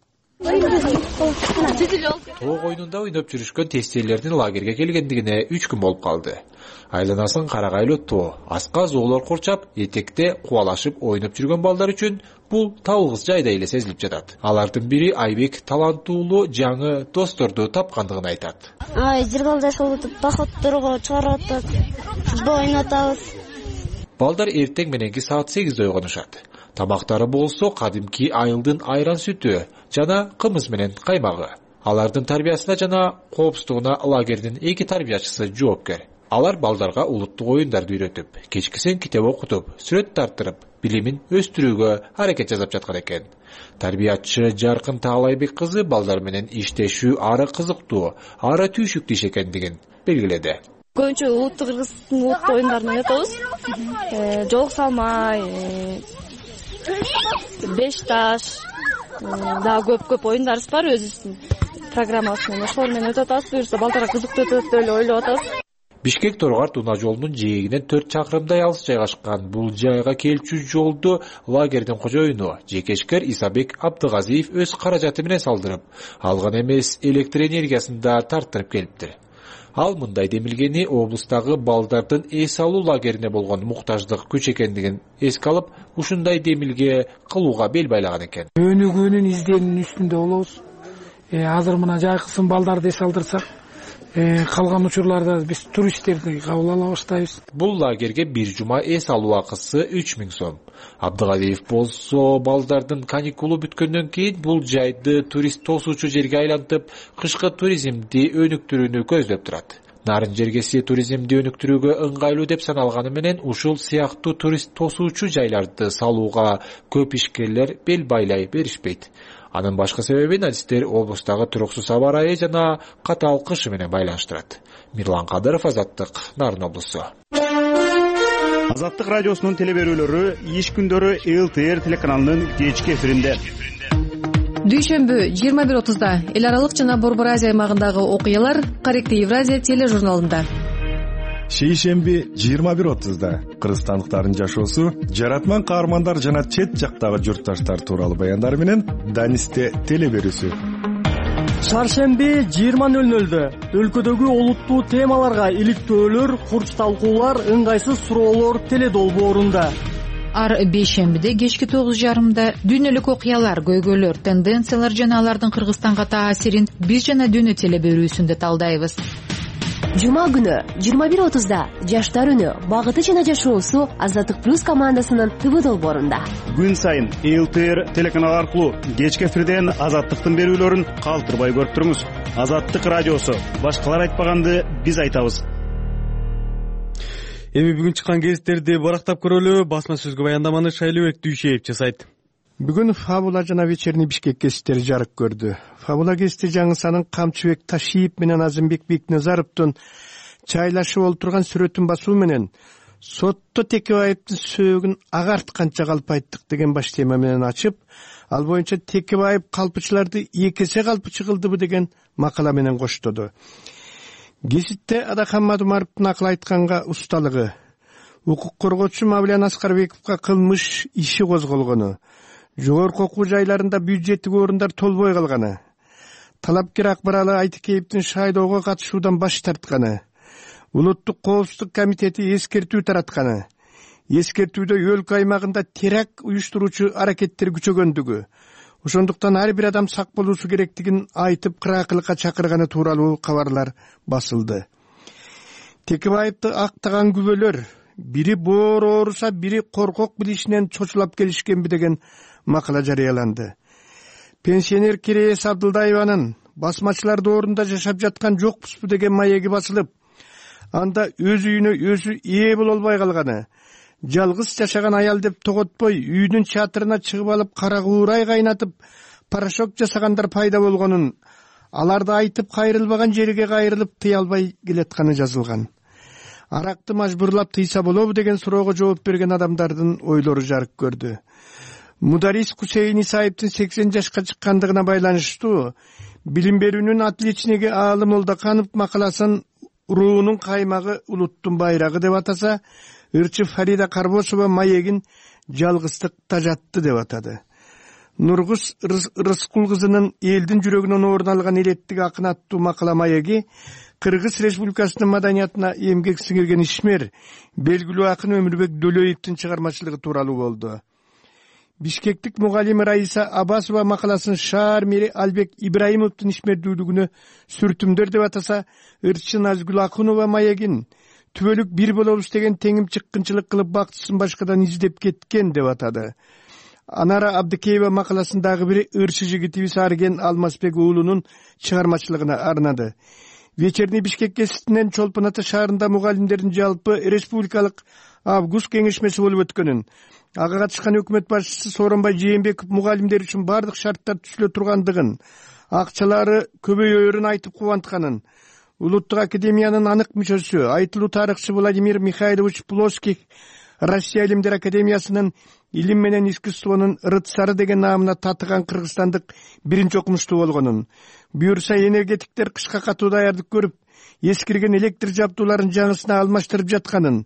Тоо ойнунда ойноп жүрүшкөн тестелердин лагерге келгендигине 3 күн болуп калды. Айланасын карагайлуу тоо, аска зоолор курчап, этекте кубалашып ойноп жүргөн балдар үчүн бул табылгыс жайдай эле сезилип жатат. Алардын бири Айбек таланттуулуу жаңы досторду тапкандыгын айтат. Жыргалдаш болуп, походторго чыгарып атат, футбол ойнотабыз. Балдар эртең мененки саат 8-де ойгонушат. Тамактары болсо кадимки айылдын айран сүтү жана кымыз менен каймагы. Алардын тарбиясына жана коопсуздугуна лагердин 2 тарбиячысы жоопкер. Алар балдарга улуттук оюндарды үйрөтүп, кечкисен китеп окутуп, сүрөт тарттырып, билимин өстүрүүгө аракет жасап жаткан экен. Тарбиячы Жаркын Таалайбек кызы балдар менен иштешүү ары кызыктуу, ары түйшүктүү иш экендигин белгиледи. Көбүнчө улуттук кыргыздын улуттук оюндарын ойнотобуз. Жолук салмай, 5 таш, дагы көп оюндарыбыз бар, өзүбүздүн программабыз менен. Ошол менен өтүп атабыз, буюрса балдарга кызыктуу өтөт деп эле ойлоп атабыз. Бишкек Торгар Туна жолунун жээгинен 4 чакырымдай алыс жайгашкан бул жайга келчү жолду лагердин кожоюну жекешкер Исабек Абдыгазиев өз каражаты менен салдырып, алган эмес электр энергиясын да тарттырып келиптир. Ал мындай демилгени облустагы балдардын эс алуу лагерине болгон муктаждык күч экендигин эске алып, ушундай демилге кылууга бел байлаган экен. Өнүгүүнүн издеринин үстүндө болобуз. Азыр мына жайкысын балдарды эс алдырсак, Калган учурларда биз туристтерди кабыл ала баштайбыз. Бул лагерге бир жума эс алуу акысы 3000 сом. Абдыгалиев болсо балдардын каникулу бүткөндөн кийин бул жайды турист тосуучу жерге айлантып, кышкы туризмди өнүктүрүүнү көздөп турат. Нарын жергеси туризмди өнүктүрүүгө ыңгайлуу деп саналганы менен ушул сыяктуу турист тосуучу жайларды салууга көп ишкерлер бел байлай беришпейт. Анын башкы себебин адистер облустагы туруксуз аба ырайы жана катаал кышы менен байланыштырат. Мирлан Кадыров, Азаттык, Нарын облусу. Азаттык радиосунун телеберүүлөрү иш күндөрү ЛТР телеканалынын кечки эфиринде. Дүйшөмбү 21:30-да эл аралык жана Борбор Азия аймагындагы окуялар Каректи Евразия тележурналында. Шейшемби 21:30-да кыргызстандыктардын жашоосу, жаратман каармандар жана чет жактагы журтташтар тууралуу баяндар менен Данисте телеберүүсү. Шаршемби 20:00-дө өлкөдөгү олуттуу темаларга иликтөөлөр, курч талкуулар, ыңгайсыз суроолор теледолбоорунда. Ар бейшембиде кечки 9:30-да дүйнөлүк окуялар, көйгөйлөр, тенденциялар жана алардын Кыргызстанга таасирин биз жана дүйнө телеберүүсүндө талдайбыз. Жума күнү 21:30-да Жаштар үнү, багыты жана жашоосу Азаттык плюс командасынын ТВ долбоорунда. Күн сайын ЛТР телеканалы аркылуу кечки эфирден Азаттыктын берүүлөрүн калтырбай көрүп туруңуз. Азаттык радиосу, башкалар айтпаганды биз айтабыз. Эми бүгүн чыккан гезиттерди барактап көрөлү. Басма сөзгө баяндаманы Шайлыбек Дүйшеев жасайт. Бүгүн Фабула жана Вечерний Бишкек гезиттери жарык көрдү. Фабула гезити жаңы санын Камчыбек Ташиев менен Азымбек Бекназаровдун чайлашып олтурган сүрөтүн басуу менен сотто Текебаевдин сөөгүн агартканча калпайттык деген баш тема менен ачып, ал боюнча Текебаев калпычыларды 2 эсе калпычы кылдыбы деген макала менен коштоду. Гезитте Адахан Мадумаровдун акыл айтканга усталыгы, укук коргоочу Мавлян Аскарбековго кылмыш иши козголгону, жогорку окуу жайларында бюджеттик орундар толбой калганы, талапкер Акбаралы Айтыкеевдин шайлоого катышуудан баш тартканы, Улуттук коопсуздук комитети эскертүү таратканы, эскертүүдө өлкө аймагында теракт уюштуруучу аракеттер күчөгөндүгү, ошондуктан ар бир адам сак болуусу керектигин айтып кыраакылыкка чакырганы тууралуу кабарлар басылды. Текебаевди актаган күбөлөр бири боор ооруса, бири коркок билишинен чочулап келишкенби деген макала жарыяланды. Пенсионер Керейес Абдылдаеванын басмачылар доорунда жашап жаткан жокпузбу деген маеги басылып, анда өз үйүнө өзү ээ боло албай калганы, жалгыз жашаган аял деп тоготпой үйдүн чатырына чыгып алып кара куурай кайнатып порошок жасагандар пайда болгонун, аларды айтып кайрылбаган жерге кайрылып тыя албай келатканы жазылган. Аракты мажбурлап тыйса болобу деген суроого жооп берген адамдардын ойлору жарык көрдү. Мударис Кусейин Исаевдин 80 жашка чыккандыгына байланыштуу билим берүүнүн отличниги Аалы Молдоканов макаласын руунун каймагы улуттун байрагы деп атаса, ырчы Фарида Карбосова маегин жалгыздык тажатты деп атады. Нургуз Рыскул кызынын элдин жүрөгүнөн орун алган элеттик акын аттуу макала маеги Кыргыз Республикасынын маданиятына эмгек сиңирген ишмер, белгилүү акын Өмүрбек Дөлөевдин чыгармачылыгы тууралуу болду. Бишкектик мугалим Раиса Абасова макаласын шаар мэри Албек Ибраимовдун ишмердүүлүгүнө сүртүмдөр деп атаса, ырчы Назгүл Акунова маегин түбөлүк бир болобуз деген теңим чыккынчылык кылып бактысын башкадан издеп кеткен деп атады. Анара Абдыкеева макаласындагы бири ырчы жигитибиз Арген Алмазбек уулунун чыгармачылыгына арнады. Вечерний Бишкек гезитинен Чолпон Ата шаарында мугалимдердин жалпы республикалык август кеңешмеси болуп өткөнүн, ага катышкан өкмөт башчысы Сооронбай Жээнбеков мугалимдер үчүн бардык шарттар түзүлө тургандыгын, акчалары көбөйөөрүн айтып кубантканын, Улуттук академиянын анык мүчөсү, айтылуу тарыхчы Владимир Михайлович Плоских Россия Илимдер академиясынын илим менен искусствонун рыцары деген наамына татыган кыргызстандык биринчи окумуштуу болгонун, буюрса энергетиктер кышка катуу даярдык көрүп, эскирген электр жабдууларын жаңысына алмаштырып жатканын,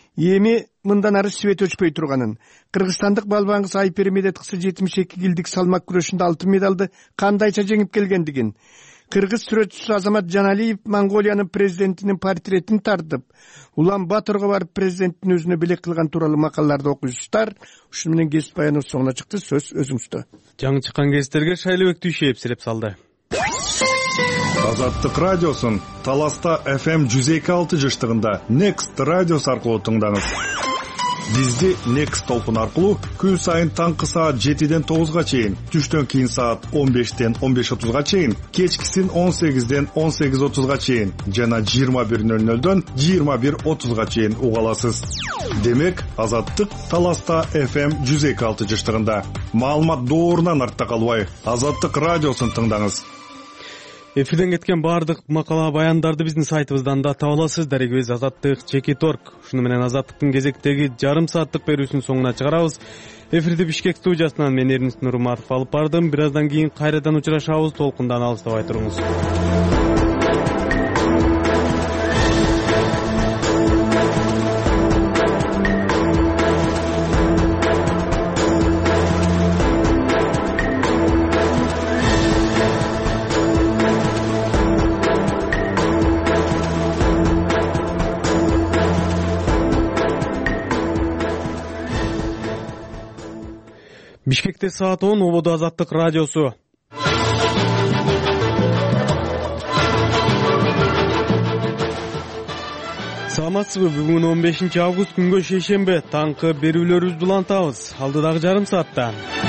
эми мындан ары свет өчпөй турганын, кыргызстандык балбаңыз Айпери Медет кызы 72 килдик салмак күрөшүндө алтын медалды кандайча жеңип келгендигин, кыргыз сүрөтчүсү Азамат Жаналиев Монголиянын президентинин портретин тартып, Улан Баторго барып президенттин өзүнө белек кылган тууралуу макалаларды окуйсуздар. Ушуну менен гезит баяны соңуна чыкты. Сөз өзүңүздө. Жаңы чыккан гезиттерге Шайлыбек Дүйшеев селеп салды. Азаттык радиосун Таласта FM 102.6 жыштыгында Next радиос аркылуу тыңдаңыз. Бизди Next толкун аркылуу күн сайын таңкы саат 7-ден 9-га чейин, түштөн кийин саат 15-ден 15:30-га чейин, кечкисин 18-ден 18:30-га чейин жана 21:00-дөн 21:30-га чейин уга аласыз. Демек, Азаттык Таласта FM 102.6 жыштыгында. Маалымат доорунан артта калбай, Азаттык радиосун тыңдаңыз. Эфирден кеткен бардык макала баяндарды биздин сайтыбыздан да таба аласыз. Дарегибиз azattik.org. Шуну менен Азаттыктын кезектеги жарым сааттык берүүсүнүн соңуна чыгарабыз. Эфирди Бишкек студиясынан мен Эрнис Нурматов алып бардым. Бир аздан кийин кайрадан учурашабыз. Толкундан алыстабай туруңуз. Бишкекте саат 10, ободо Азаттык радиосу. Саламатсызбы? Бүгүн 15 август күнгө шейшембе. Таңкы берүүлөрүбүздү улантабыз. Алдыдагы жарым саатта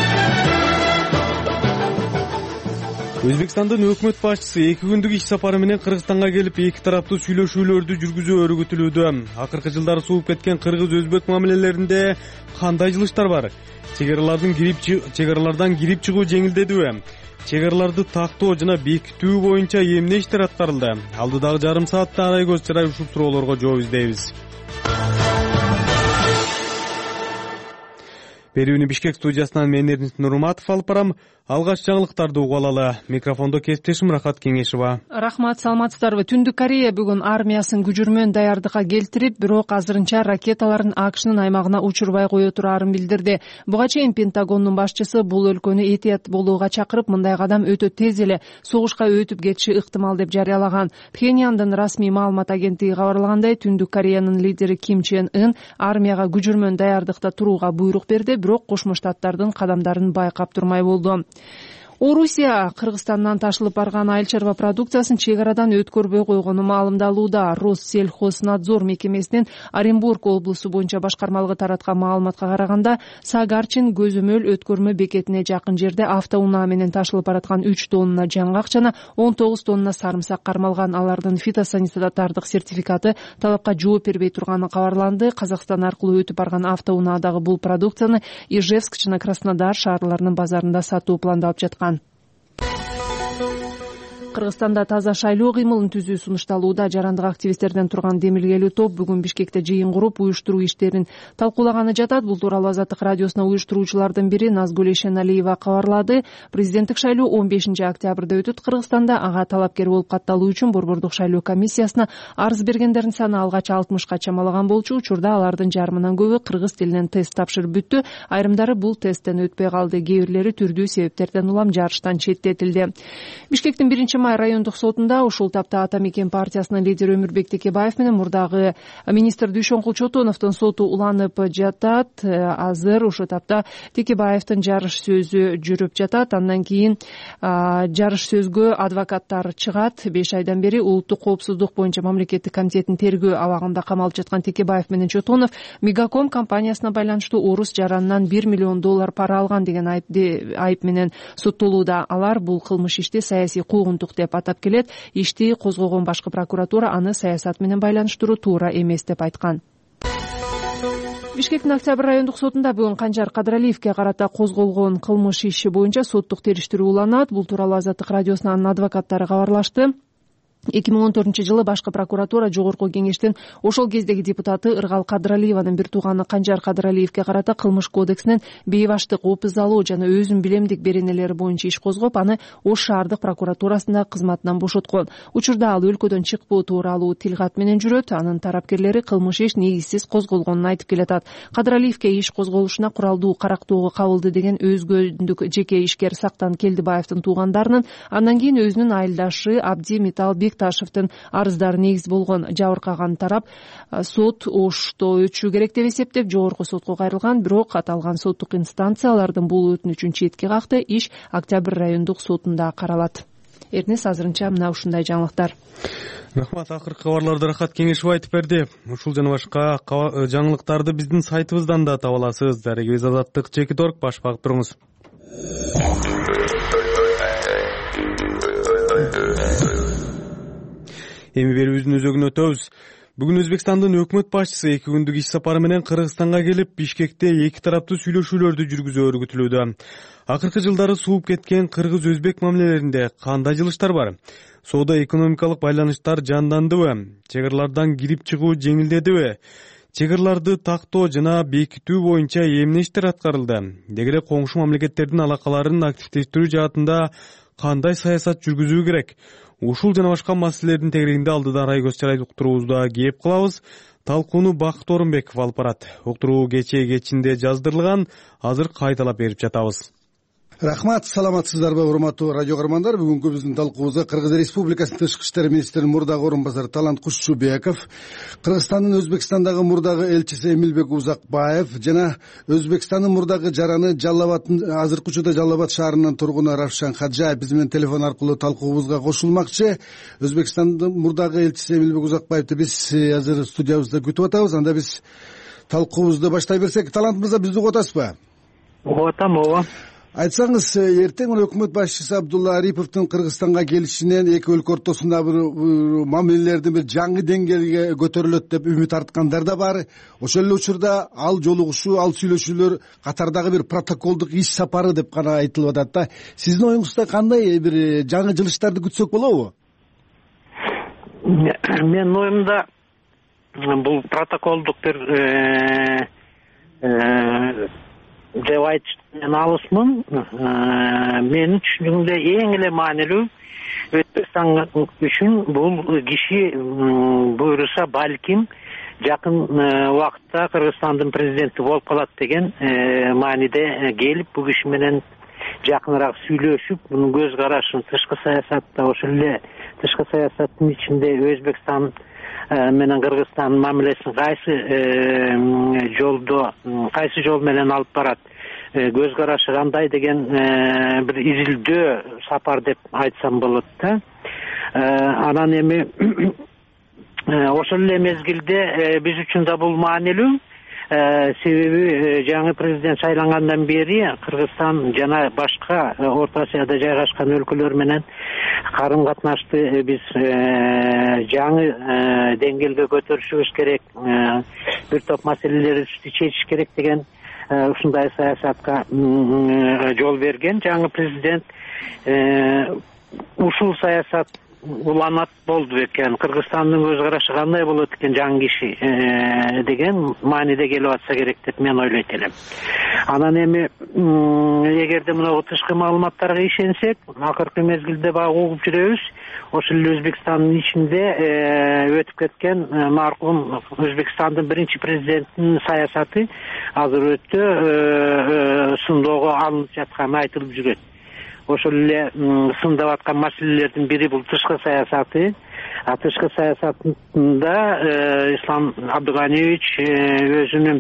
Өзбекстандын өкмөт башчысы 2 күндүк иш сапары менен Кыргызстанга келип, эки тараптуу сүйлөшүүлөрдү жүргүзүү өргөтүлүүдө. Акыркы жылдары сууп кеткен кыргыз-өзбек мамилелеринде кандай жылыштар бар? Чегаралардан кирип чыгуу жеңилдедиби? Чегараларды тактоо жана бекитүү боюнча эмне иштер аткарылды? Алдыдагы жарым саатта арай көз чырай ушул суроолорго жооп издейбиз. Берүүнү Бишкек студиясынан мен Эрнис Нурматов алып барам. Алгач жаңылыктарды угуп алалы. Микрофондо кесиптешим Рахат Кеңешова. Рахмат, саламатсыздарбы? Түндүк Корея бүгүн армиясын күжүрмөн даярдыкка келтирип, бирок азырынча ракеталарын АКШнын аймагына учурбай кое турарын билдирди. Буга чейин Пентагондун башчысы бул өлкөнү этият болууга чакырып, мындай кадам өтө тез эле согушка өтүп кетиши ыктымал деп жарыялаган. Пхеньяндын расмий маалымат агенттиги кабарлагандай, Түндүк Кореянын лидери Ким Чен Ын армияга күжүрмөн даярдыкта турууга буйрук берди, бирок Кошмо Штаттардын кадамдарын байкап турмай болду. Орусия Кыргызстандан ташылып барган айыл чарба продукциясын чек арадан өткөрбөй койгону маалымдалууда. Россельхознадзор мекемесинин Оренбург облусу боюнча башкармалыгы тараткан маалыматка караганда, Сагарчин көзөмөл өткөрмө бекетине жакын жерде автоунаа менен ташылып бараткан 3 тонна жаңгак жана 19 тонна сарымсак кармалган. Алардын фитосанитардык сертификаты талапка жооп бербей турганы кабарланды. Казакстан аркылуу өтүп барган автоунаадагы бул продукцияны Ижевск жана Краснодар шаарларынын базарында сатуу пландалып жаткан. Кыргызстанда таза шайлоо кыймылын түзүү сунушталууда. Жарандык активисттерден турган демилгелүү топ бүгүн Бишкекте жыйын куруп, уюштуруу иштерин талкуулаганы жатат. Бул тууралуу Азаттык радиосуна уюштуруучулардын бири Назгүл Эшеналиева кабарлады. Президенттик шайлоо 15 октябрда өтөт Кыргызстанда. Ага талапкер болуп катталуу үчүн Борбордук шайлоо комиссиясына арыз бергендердин саны алгач 60ка чамалаган болчу. Учурда алардын жарымынан көбү кыргыз тилинен тест тапшырып бүттү. Айрымдары бул тесттен өтпөй калды. Кээ бирлери түрдүү себептерден улам жарыштан четтетилди. Бишкектин 1 райондук сотунда ушул тапта Ата Мекен партиясынын лидери Өмүрбек Текебаев менен мурдагы министр Дүйшөнкул Чотоновдун соту уланып жатат. Азыр ушул тапта Текебаевдин жарыш сөзү жүрүп жатат. Андан кийин жарыш сөзгө адвокаттар чыгат. 5 айдан бери улуттук коопсуздук боюнча мамлекеттик комитеттин тергөө абагында камалып жаткан Текебаев менен Чотонов Мегаком компаниясына байланыштуу орус жаранынан $1 миллион пара алган деген айып менен соттолууда. Алар бул кылмыш ишти саясий куугунтук деп атап келет. Ишти козгогон башкы прокуратура аны саясат менен байланыштыруу туура эмес деп айткан. Бишкектин Октябрь райондук сотунда бүгүн Канжар Кадыралиевге карата козголгон кылмыш иши боюнча соттук териштирүү уланат. Бул тууралуу Азаттык радиосунун адвокаттары кабарлашты. 2014-жылы башкы прокуратура жогорку кеңештин ошол кездеги депутаты Ыргал Кадыралиеванын бир тууганы Канжар Кадыралиевге карата кылмыш кодексинин бейбаштык, опуз алуу жана өзүн билемдик беренелери боюнча иш козгоп, аны Ош шаардык прокуратурасында кызматынан бошоткон. Учурда ал өлкөдөн чыкпоо тууралуу тилкат менен жүрөт. Анын тарапкерлери кылмыш иш негизсиз козголгонун айтып келатат. Кадыралиевге иш козголушуна куралдуу карактоого кабылды деген өзгөндүк жеке ишкер Сактан Келдибаевдин туугандарынын, андан кийин өзүнүн айылдашы Абди Метал Бекташевдин арыздары негиз болгон. Жабыркаган тарап сот Ошто өтүшү керек деп эсептеп жогорку сотко кайрылган, бирок аталган соттук инстанциялардын бул өтүнүчүн четке какты. Иш Октябрь райондук сотунда каралат. Эрнес азырынча мына ушундай жаңылыктар. Рахмат, акыркы кабарларды Рахат Кеңешов айтып берди. Ушул жана башка жаңылыктарды биздин сайтыбыздан да таба аласыз. Дарегибиз Азаттык.org, баш багып туруңуз. Эми берүүбүздүн өзөгүнө өтөбүз. Бүгүн Өзбекстандын өкмөт башчысы 2 күндүк иш сапары менен Кыргызстанга келип, Бишкекте эки тараптуу сүйлөшүүлөрдү жүргүзүү өргүтүлүүдө. Акыркы жылдары сууп кеткен кыргыз-өзбек мамилелеринде кандай жылыштар бар? Соода-экономикалык байланыштар жандандыбы? Чек арлардан кирип чыгуу жеңилдедиби? Чек арларды тактоо жана бекитүү боюнча эмне иштер аткарылды? Деги эле коңшу мамлекеттердин алакаларын активдештирүү жаатында кандай саясат жүргүзүү керек? Ушул жана башка маселелердин тегерегинде алдыда Райгөз Чарай уктуруубузда кеп кылабыз. Талкууну Бакыт Орунбеков алып барат. Уктуруу кечинде жаздырылган, азыр кайталап берип жатабыз. Рахмат, саламатсыздарбы урматтуу радио көрөрмандар. Бүгүнкү биздин талкуубузда Кыргыз Республикасынын тышкы иштер министринин мурдагы орун басары Талант Кушчубеков, Кыргызстандын Өзбекстандагы мурдагы элчиси Эмилбек Узакбаев жана Өзбекстандын мурдагы жараны Жаллабадтын азыркы учурда Жаллабад шаарынын тургуну Равшан Хаджаев биз менен телефон аркылуу талкуубузга кошулмакчы. Өзбекстандын мурдагы элчиси Эмилбек Узакбаевди биз азыр студиябызда күтүп атабыз. Анда биз талкуубузду баштай берсек. Талант мырза, бизди угуп атасызбы? Угуп атам, ооба. Айтсаңыз, эртең өкмөт башчысы Абдулла Ариповдун Кыргызстанга келишинен эки өлкө ортосунда бир мамилелердин бир жаңы деңгээлге көтөрүлөт деп үмүт арткандар да бар. Ошол эле учурда ал жолугушуу, ал сүйлөшүүлөр катардагы бир протоколдук иш сапары деп гана айтылып атат да. Сиздин оюңузда кандай бир жаңы жылыштарды күтсөк болобу? Менин оюмда бул протоколдук бир деп айтышты мен алысмын. Менин түшүнүгүмдө эң эле маанилүү Өзбекстан үчүн бул киши буйруса балким жакын убакытта Кыргызстандын президенти болуп калат деген мааниде келип, бул киши менен жакыныраак сүйлөшүп, мунун көз карашын тышкы саясатта, ошол эле тышкы саясаттын ичинде Өзбекстан менен Кыргызстандын мамилесин кайсы жол менен алып барат, көз карашы кандай деген бир изилдөө сапар деп айтсам болот да. Анан эми ошол эле мезгилде биз үчүн да бул маанилүү. Себеби жаңы президент шайлангандан бери Кыргызстан жана башка Орто Азияда жайгашкан өлкөлөр менен карым катнашты биз жаңы деңгээлге көтөрүшүбүз керек, бир топ маселелерди чечиш керек деген ушундай саясатка жол берген жаңы президент. Ушул саясат уланат болду экен, Кыргызстандын көз карашы кандай болот экен жаңы киши деген мааниде келип атса керек деп мен ойлойт элем. Анан эми эгерде мына тышкы маалыматтарга ишенсек, акыркы мезгилде багы угуп жүрөбүз, ошол эле Өзбекстандын ичинде өтүп кеткен маркум Өзбекстандын биринчи президентинин саясаты азыр өтө сындоого алынып жатканы айтылып жүрөт. Ошол эле сындап аткан маселелердин бири бул тышкы саясаты. Тышкы саясатында Ислам Абдыганиевич өзүнүн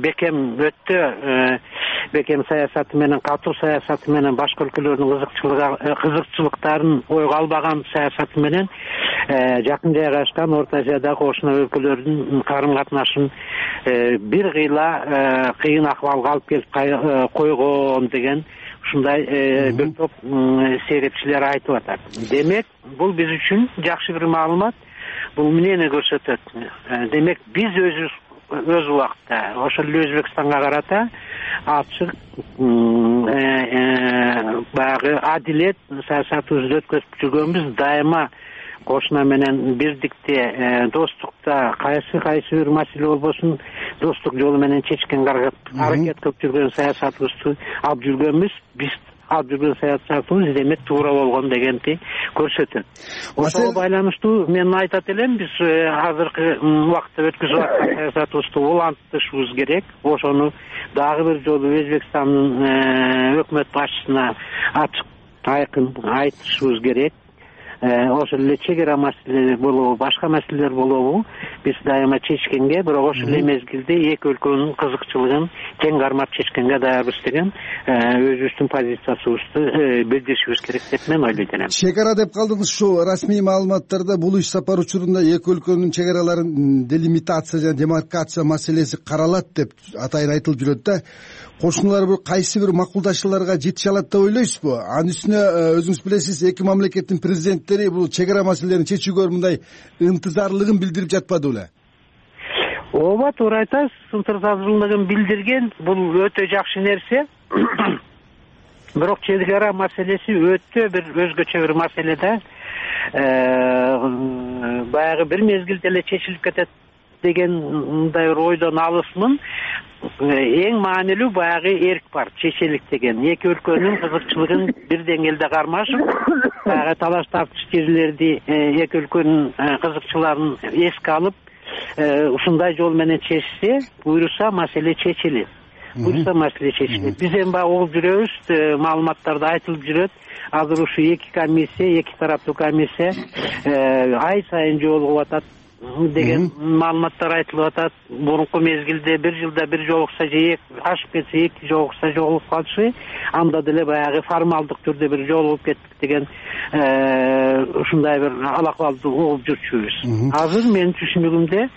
бекем саясаты менен, катуу саясаты менен, башка өлкөлөрдүн кызыкчылыктарын ойго албаган саясаты менен жакын жайгашкан Орто Азиядагы кошуна өлкөлөрдүн карым катнашын бир кыйла кыйын акыбалга алып келип койгон деген ушундай бир топ серепчилер айтып атат. Демек, бул биз үчүн жакшы бир маалымат. Бул эмнени көрсөтөт? Демек, биз өз убакытта ошол эле Өзбекстанга карата ачык баягы адилет саясатыбызды өткөзүп жүргөнбүз. Дайыма кошуна менен бирдикте, достукта кайсы бир маселе болбосун достук жолу менен чечкенге аракет кылып жүргөн саясатыбызды алып жүргөнбүз. Биз алып жүргөн саясатыбыз демек туура болгон дегенди көрсөтөт. Ошого байланыштуу мен айтат элем, биз азыркы убакытта өткөзүп аткан саясатыбызды улантышыбыз керек. Ошону дагы бир жолу Өзбекстандын өкмөт башчысына ачык айкын айтышыбыз керек. Ошол эле чек ара маселелери болобу, башка маселелер болобу, биз дайыма чечкенге, бирок ошол эле мезгилде эки өлкөнүн кызыкчылыгын тең кармап чечкенге даярбыз деген өзүбүздүн позициябызды билдиришибиз керек деп мен ойлойт элем. Чек ара деп калдыңыз. Ушу расмий маалыматтарда бул иш сапар учурунда эки өлкөнүн чек араларын делимитация жана демаркация маселеси каралат деп атайын айтылып жүрөт да. Кошуналар кайсы бир макулдашууларга жетише алат деп ойлойсузбу? Анын үстүнө өзүңүз билесиз, эки мамлекеттин президенттери бул чек ара маселелерин чечүүгө мындай ынтызарлыгын билдирип жатпады беле? Ооба, туура айтасыз. Ынтызарлыгын билдирген, бул өтө жакшы нерсе. Бирок чек ара маселеси өтө бир өзгөчө бир маселе да. Баягы бир мезгилде эле чечилип кетет деген мындай бир ойдон алысмын. Эң маанилүү баягы эрк бар, чечелик деген. Эки өлкөнүн кызыкчылыгын бир деңгээлде кармашып, баягы талаш тартыш жерлерди эки өлкөнүн кызыкчыларын эске алып, ушундай жол менен чечсе, буйруса маселе чечилет. Биз эми баягы угуп жүрөбүз, маалыматтарда айтылып жүрөт. Азыр ушу эки комиссия, эки тараптуу комиссия ай сайын жолугуп атат деген маалыматтар айтылып атат. Мурунку мезгилде бир жылда бир жолукса же ашып кетсе эки жолукса жолугуп калчу, анда деле баягы формалдык түрдө бир жолугуп кеттик деген ушундай бир алакалды угуп жүрчүбүз. Азыр менин түшүнүгүмдө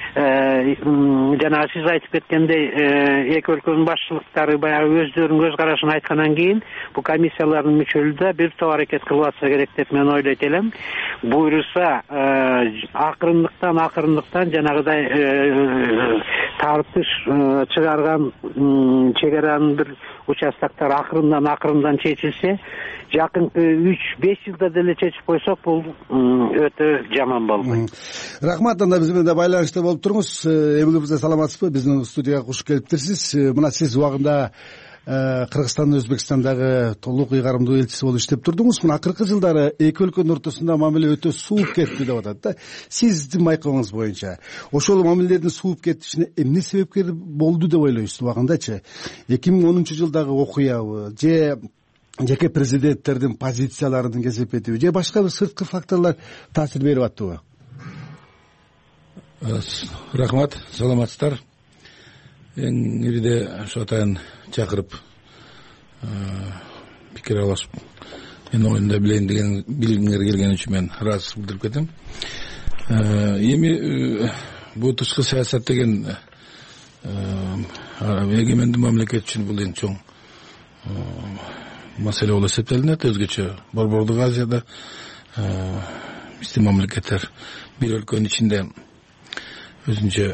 жана сиз айтып кеткендей эки өлкөнүн башчылыктары баягы өздөрүнүн көз карашын айткандан кийин бул комиссиялардын мүчөлү да бир топ аракет кылып атса керек деп мен ойлойт элем. Буйруса акырындыктан жанагыдай тартыш чыгарган чек аранын бир участоктор акырындан чечилсе, жакынкы 3-5 жылда деле чечип койсок, бул өтө жаман болбойт. Рахмат. Анда биз менен байланышта болуп туруңуз. Эмилибизде саламатсызбы? Биздин студияга куш келиптирсиз. Мына сиз убагында Кыргызстандын Өзбекстандагы толук ыйгарымдуу элчиси болуп иштеп турдуңуз. Мына акыркы жылдары эки өлкөнүн ортосунда мамиле өтө сууп кетти деп атат да. Сиздин байкооңуз боюнча ошол мамилелердин сууп кетишине эмне себепкер болду деп ойлойсуз убагындачы? 2010 жылдагы окуябы же жеке президенттердин позицияларынын кесепетиби же башка бир сырткы факторлор таасир берип аттыбы? Рахмат, саламатсыздар. Эң ириде ошо атайын чакырып пикир алышып менин оюмда билгиңер келген үчүн мен ыраазычылык билдирип кетем. Эми бул тышкы саясат деген эгемендүү мамлекет үчүн бул эң чоң маселе болуп эсептелинет. Өзгөчө Борбордук Азияда биздин мамлекеттер бир өлкөнүн ичинде өзүнчө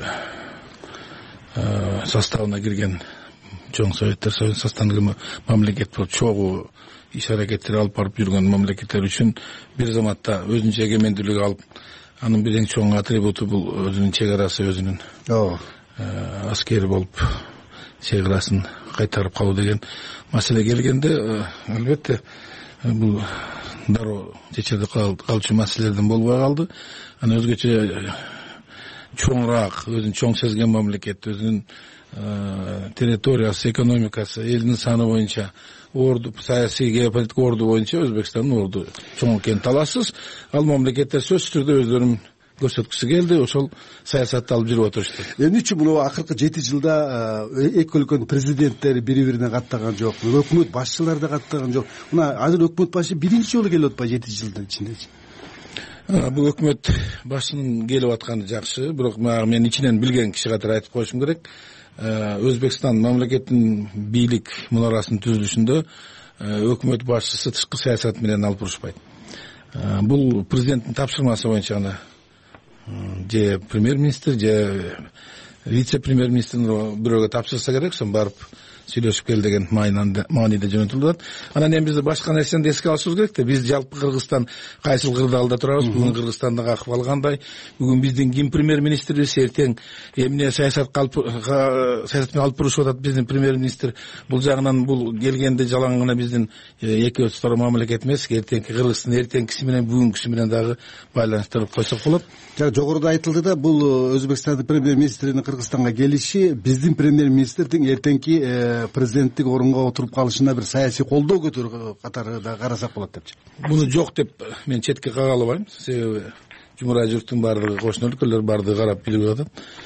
составына кирген чоң Советтер Союзунун составындагы мамлекет болуп чогуу иш аракеттер алып барып жүргөн мамлекеттер үчүн бир заматта өзүнчө эгемендүүлүк алып, анын бир эң чоң атрибуту бул өзүнүн чек арасы, өзүнүн аскери болуп чек арасын кайтарып калуу деген маселе келгенде, албетте бул дароо чечилип калчу маселелерден болбой калды. Анан өзгөчө чоңураак, өзүн чоң сезген мамлекет, өзүнүн территориясы, экономикасы, элдин саны боюнча, орду, саясий геополитик орду боюнча Өзбекстандын орду чоң экени талашсыз. Ал мамлекеттер сөзсүз түрдө өздөрүн көрсөткүсү келди, ошол саясатты алып жүрүп отурушту. Эмне үчүн муну акыркы 7 жылда эки өлкөнүн президенттери бири-бирине каттаган жок, өкмөт башчылары да каттаган жок. Мына азыр өкмөт башы биринчи жолу келип атпайбы 7 жылдын ичинде? Бул өкмөт башынын келип атканы жакшы, бирок мен ичинен билген киши катары айтып коюшум керек. Өзбекстан мамлекеттин бийлик мунарасынын түзүлүшүндө өкмөт башчысы тышкы саясат менен алып урушпайт. Бул президенттин тапшырмасы боюнча гана же премьер-министр, же вице-премьер-министрин бирөөгө тапшырса керек, ошон барып сүйлөшүп кел деген мааниде жөнөтүлүп. Анан эми биз башка нерсени эске алышыбыз керек да. Биз жалпы Кыргызстан кайсыл кырдаалда турабыз, бүгүн Кыргызстандагы акыбал кандай, бүгүн биздин ким премьер-министрибиз, эртең эмне саясат менен алып бурушуп атат биздин премьер-министр. Бул жагынан бул келгенде жалаң гана биздин эки өтөр мамлекет эмес, эртеңки Кыргыздын эртеңкиси менен бүгүнкүсү менен дагы байланыштырып койсок болот. Жогоруда айтылды да, бул Өзбекстандын премьер-министринин Кыргызстанга келиши биздин премьер-министрдин эртеңки президенттик орунга отуруп калышына бир саясий колдоо көтөрүү катары да карасак болот депчи. Муну жок деп мен четке кага албайм. Себеби жумурай журттун баардыгы, кошуна өлкөлөр баардыгы карап билип атат.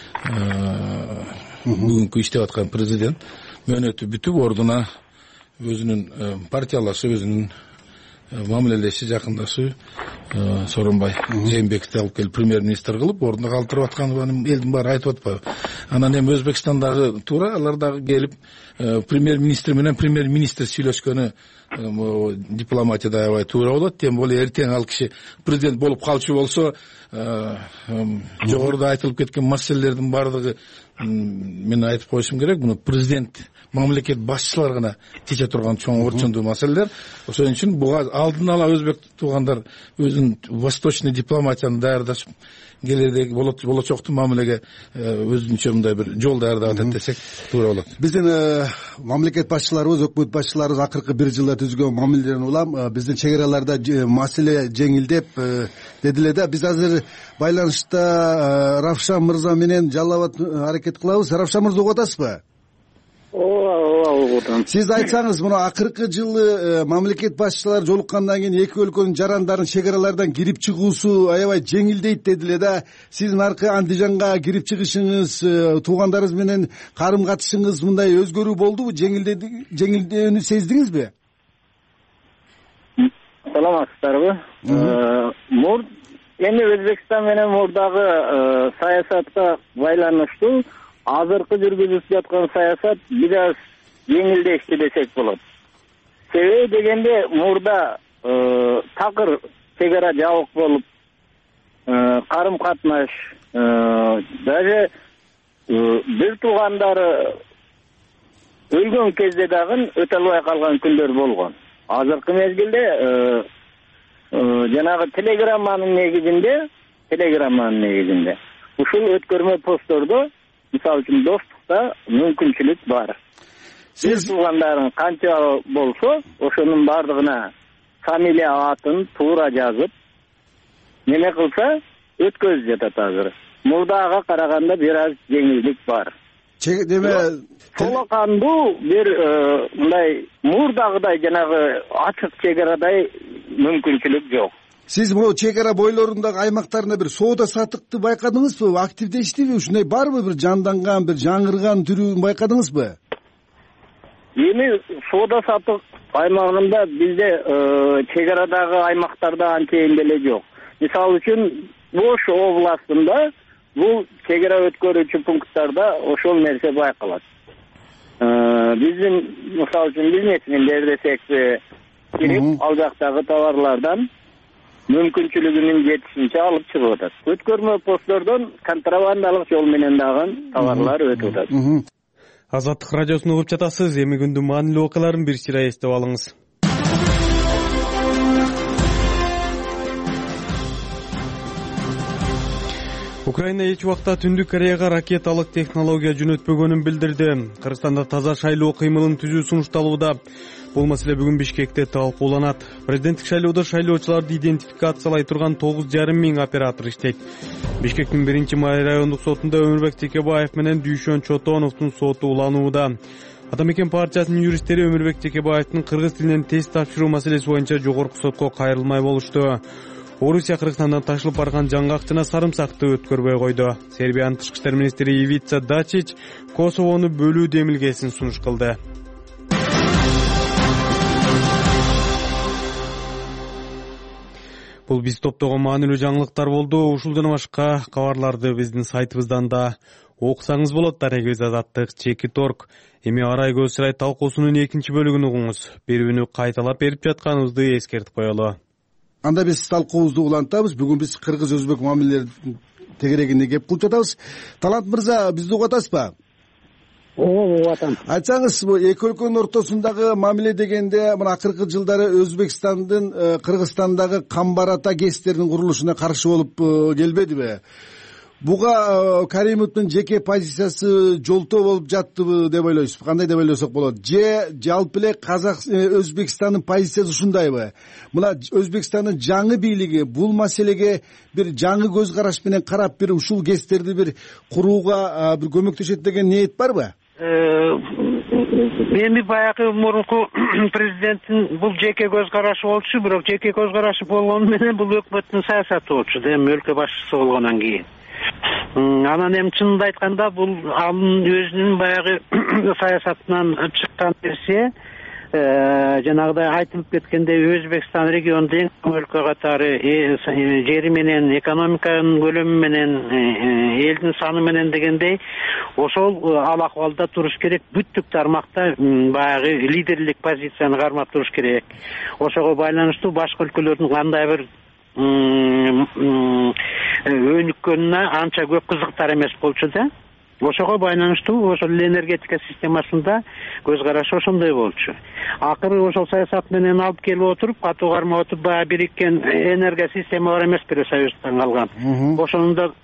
Бүгүнкү иштеп аткан президент мөөнөтү бүтүп, ордуна өзүнүн партиялашы, өзүнүн мамилелеши, жакындашы Сооронбай Жээнбековду алып келип премьер-министр кылып ордуна калтырып атканын элдин баары айтып атпайбы? Анан эми Өзбекстандагы туура алар дагы келип премьер-министр менен премьер-министр сүйлөшкөнү дипломатияда аябай туура болот. Тем более эртең ал киши президент болуп калчу болсо, жогоруда айтылып кеткен маселелердин баардыгы, мен айтып коюшум керек, муну президент, мамлекет башчылары гана чече турган чоң орчундуу маселелер. Ошон үчүн буга алдын ала өзбек туугандар өзүнүн восточный дипломатияны даярдашып, келердеги болочоктуу мамилеге өзүнчө мындай бир жол даярдап атат десек туура болот. Биздин мамлекет башчыларыбыз, өкмөт башчыларыбыз акыркы бир жылда түзгөн мамилелерин улам биздин чек араларда маселе жеңилдеп деди эле да. Биз азыр байланышта Равшан мырза менен жалпы аракет кылабыз. Равшан мырза, угуп атасызбы? Ооба, угуп атам. Сиз айтсаңыз, муну акыркы жылы мамлекет башчылары жолуккандан кийин эки өлкөнүн жарандарын чек аралардан кирип чыгуусу аябай жеңилдейт деди эле да. Сиздин аркы Андижанга кирип чыгышыңыз, туугандарыңыз менен карым катышыңыз мындай өзгөрүү болдубу? Жеңилдөөнү сездиңизби? Саламатсыздарбы? Эми Өзбекстан менен мурдагы саясатка байланыштуу азыркы жүргүзүлүп жаткан саясат бир аз жеңилдешти десек болот. Себеби дегенде мурда такыр чек ара жабык болуп, карым катнаш, даже бир туугандары өлгөн кезде дагы өтө албай калган күндөр болгон. Азыркы мезгилде жанагы телеграмманын негизинде ушул өткөрмө посттордо, мисалы үчүн достукта мүмкүнчүлүк бар. Сиз туугандарын канча болсо, ошонун баардыгына фамилия атын туура жазып, неме кылса өткөзүп жатат азыр. Мурдага караганда бир аз жеңилдик бар. Толокандуу бир мындай мурдагыдай жанагы ачык чек арадай мүмкүнчүлүк жок. Сиз бул чек ара бойлорундагы аймактарында бир соода саттыкты байкадыңызбы? Активдештиби? Ушундай барбы? Бир жанданган, бир жаңырган түрүн байкадыңызбы? Эми соода саттык аймагында бизде чек арадагы аймактарда анчейин деле жок. Мисалы үчүн Ош областында бул чек ара өткөрүүчү пункттарда ошол нерсе байкалат. Биздин мисалы үчүн бизнесмендер десекпи кирип, ал жактагы товарлардан мүмкүнчүлүгүнүн жетишинче алып чыгып атат. Өткөрмө посттордон контрабандалык жол менен дагы товарлар өтүп атат. Азаттык радиосун угуп жатасыз. Эми күндүн маанилүү окуяларын бир сыйра эстеп алыңыз. Украина эч убакта Түндүк Кореяга ракеталык технология жөнөтпөгөнүн билдирди. Кыргызстанда таза шайлоо кыймылын түзүү сунушталууда. Бул маселе бүгүн Бишкекте талкууланат. Президенттик шайлоодо шайлоочуларды идентификациялай турган 9,5 миң оператор иштейт. Бишкектин 1-май райондук сотунда Өмүрбек Текебаев менен Дүйшөн Чотоновдун соту уланууда. Атамекен партиясынын юристтери Өмүрбек Текебаевдин кыргыз тилинен тест тапшыруу маселеси боюнча жогорку сотко кайрылмай болушту. Орусия Кыргызстандан ташылып барган жаңгак жана сарымсакты өткөрбөй койду. Сербиянын тышкы иштер министри Ивица Дачич Косовону бөлүү демилгесин сунуш кылды. Бул биз топтогон маанилүү жаңылыктар болду. Ушул жана башка кабарларды биздин сайтыбыздан да окусаңыз болот. Дарегөз Азаттык Чекит.org. Эми Арай көз чырай талкуусунун экинчи бөлүгүн угуңуз. Берүүнү кайталап берип жатканыбызды эскертип коелу. Анда биз талкуубузду улантабыз. Бүгүн биз кыргыз-өзбек мамилелеринин тегерегинде кеп кылып жатабыз. Талант мырза, бизди угуп атасызбы? Угуп атам. Айтсаңыз, бул эки өлкөнүн ортосундагы мамиле дегенде, мына акыркы жылдары Өзбекстандын Кыргызстандагы Камбарата ГЭСтердин курулушуна каршы болуп келбедиби? Буга Каримовдун жеке позициясы жолтоо болуп жаттыбы деп ойлойсузбу? Кандай деп ойлосок болот? Же жалпы эле Өзбекстандын позициясы ушундайбы? Мына Өзбекстандын жаңы бийлиги бул маселеге бир жаңы көз караш менен карап, бир ушул ГЭСтерди бир курууга бир көмөктөшөт деген ниет барбы? эми баягы мурунку президенттин бул жеке көз карашы болчу, бирок жеке көз карашы болгону менен бул өкмөттүн саясаты болчу да, эми өлкө башчысы болгондон кийин. Анан эми чынында айтканда бул анын өзүнүн баягы саясатынан чыккан нерсе, жанагыдай айтылып кеткендей Өзбекстан регионунда эң чоң өлкө катары жери менен, экономиканын көлөмү менен, элдин саны менен дегендей ошол ал акыбалда туруш керек, бүттүк тармакта баягы лидерлик позицияны кармап туруш керек. Ошого байланыштуу башка өлкөлөрдүн кандай бир өнүккөнүнө анча көп кызыктар эмес болчу да. Ошого байланыштуу ошол энергетика системасында көз карашы ошондой болчу. Акыры ошол саясат менен алып келип отуруп, катуу кармап отуруп, баягы бириккен энергия система бар эмес бир Союздан калган. Ошону да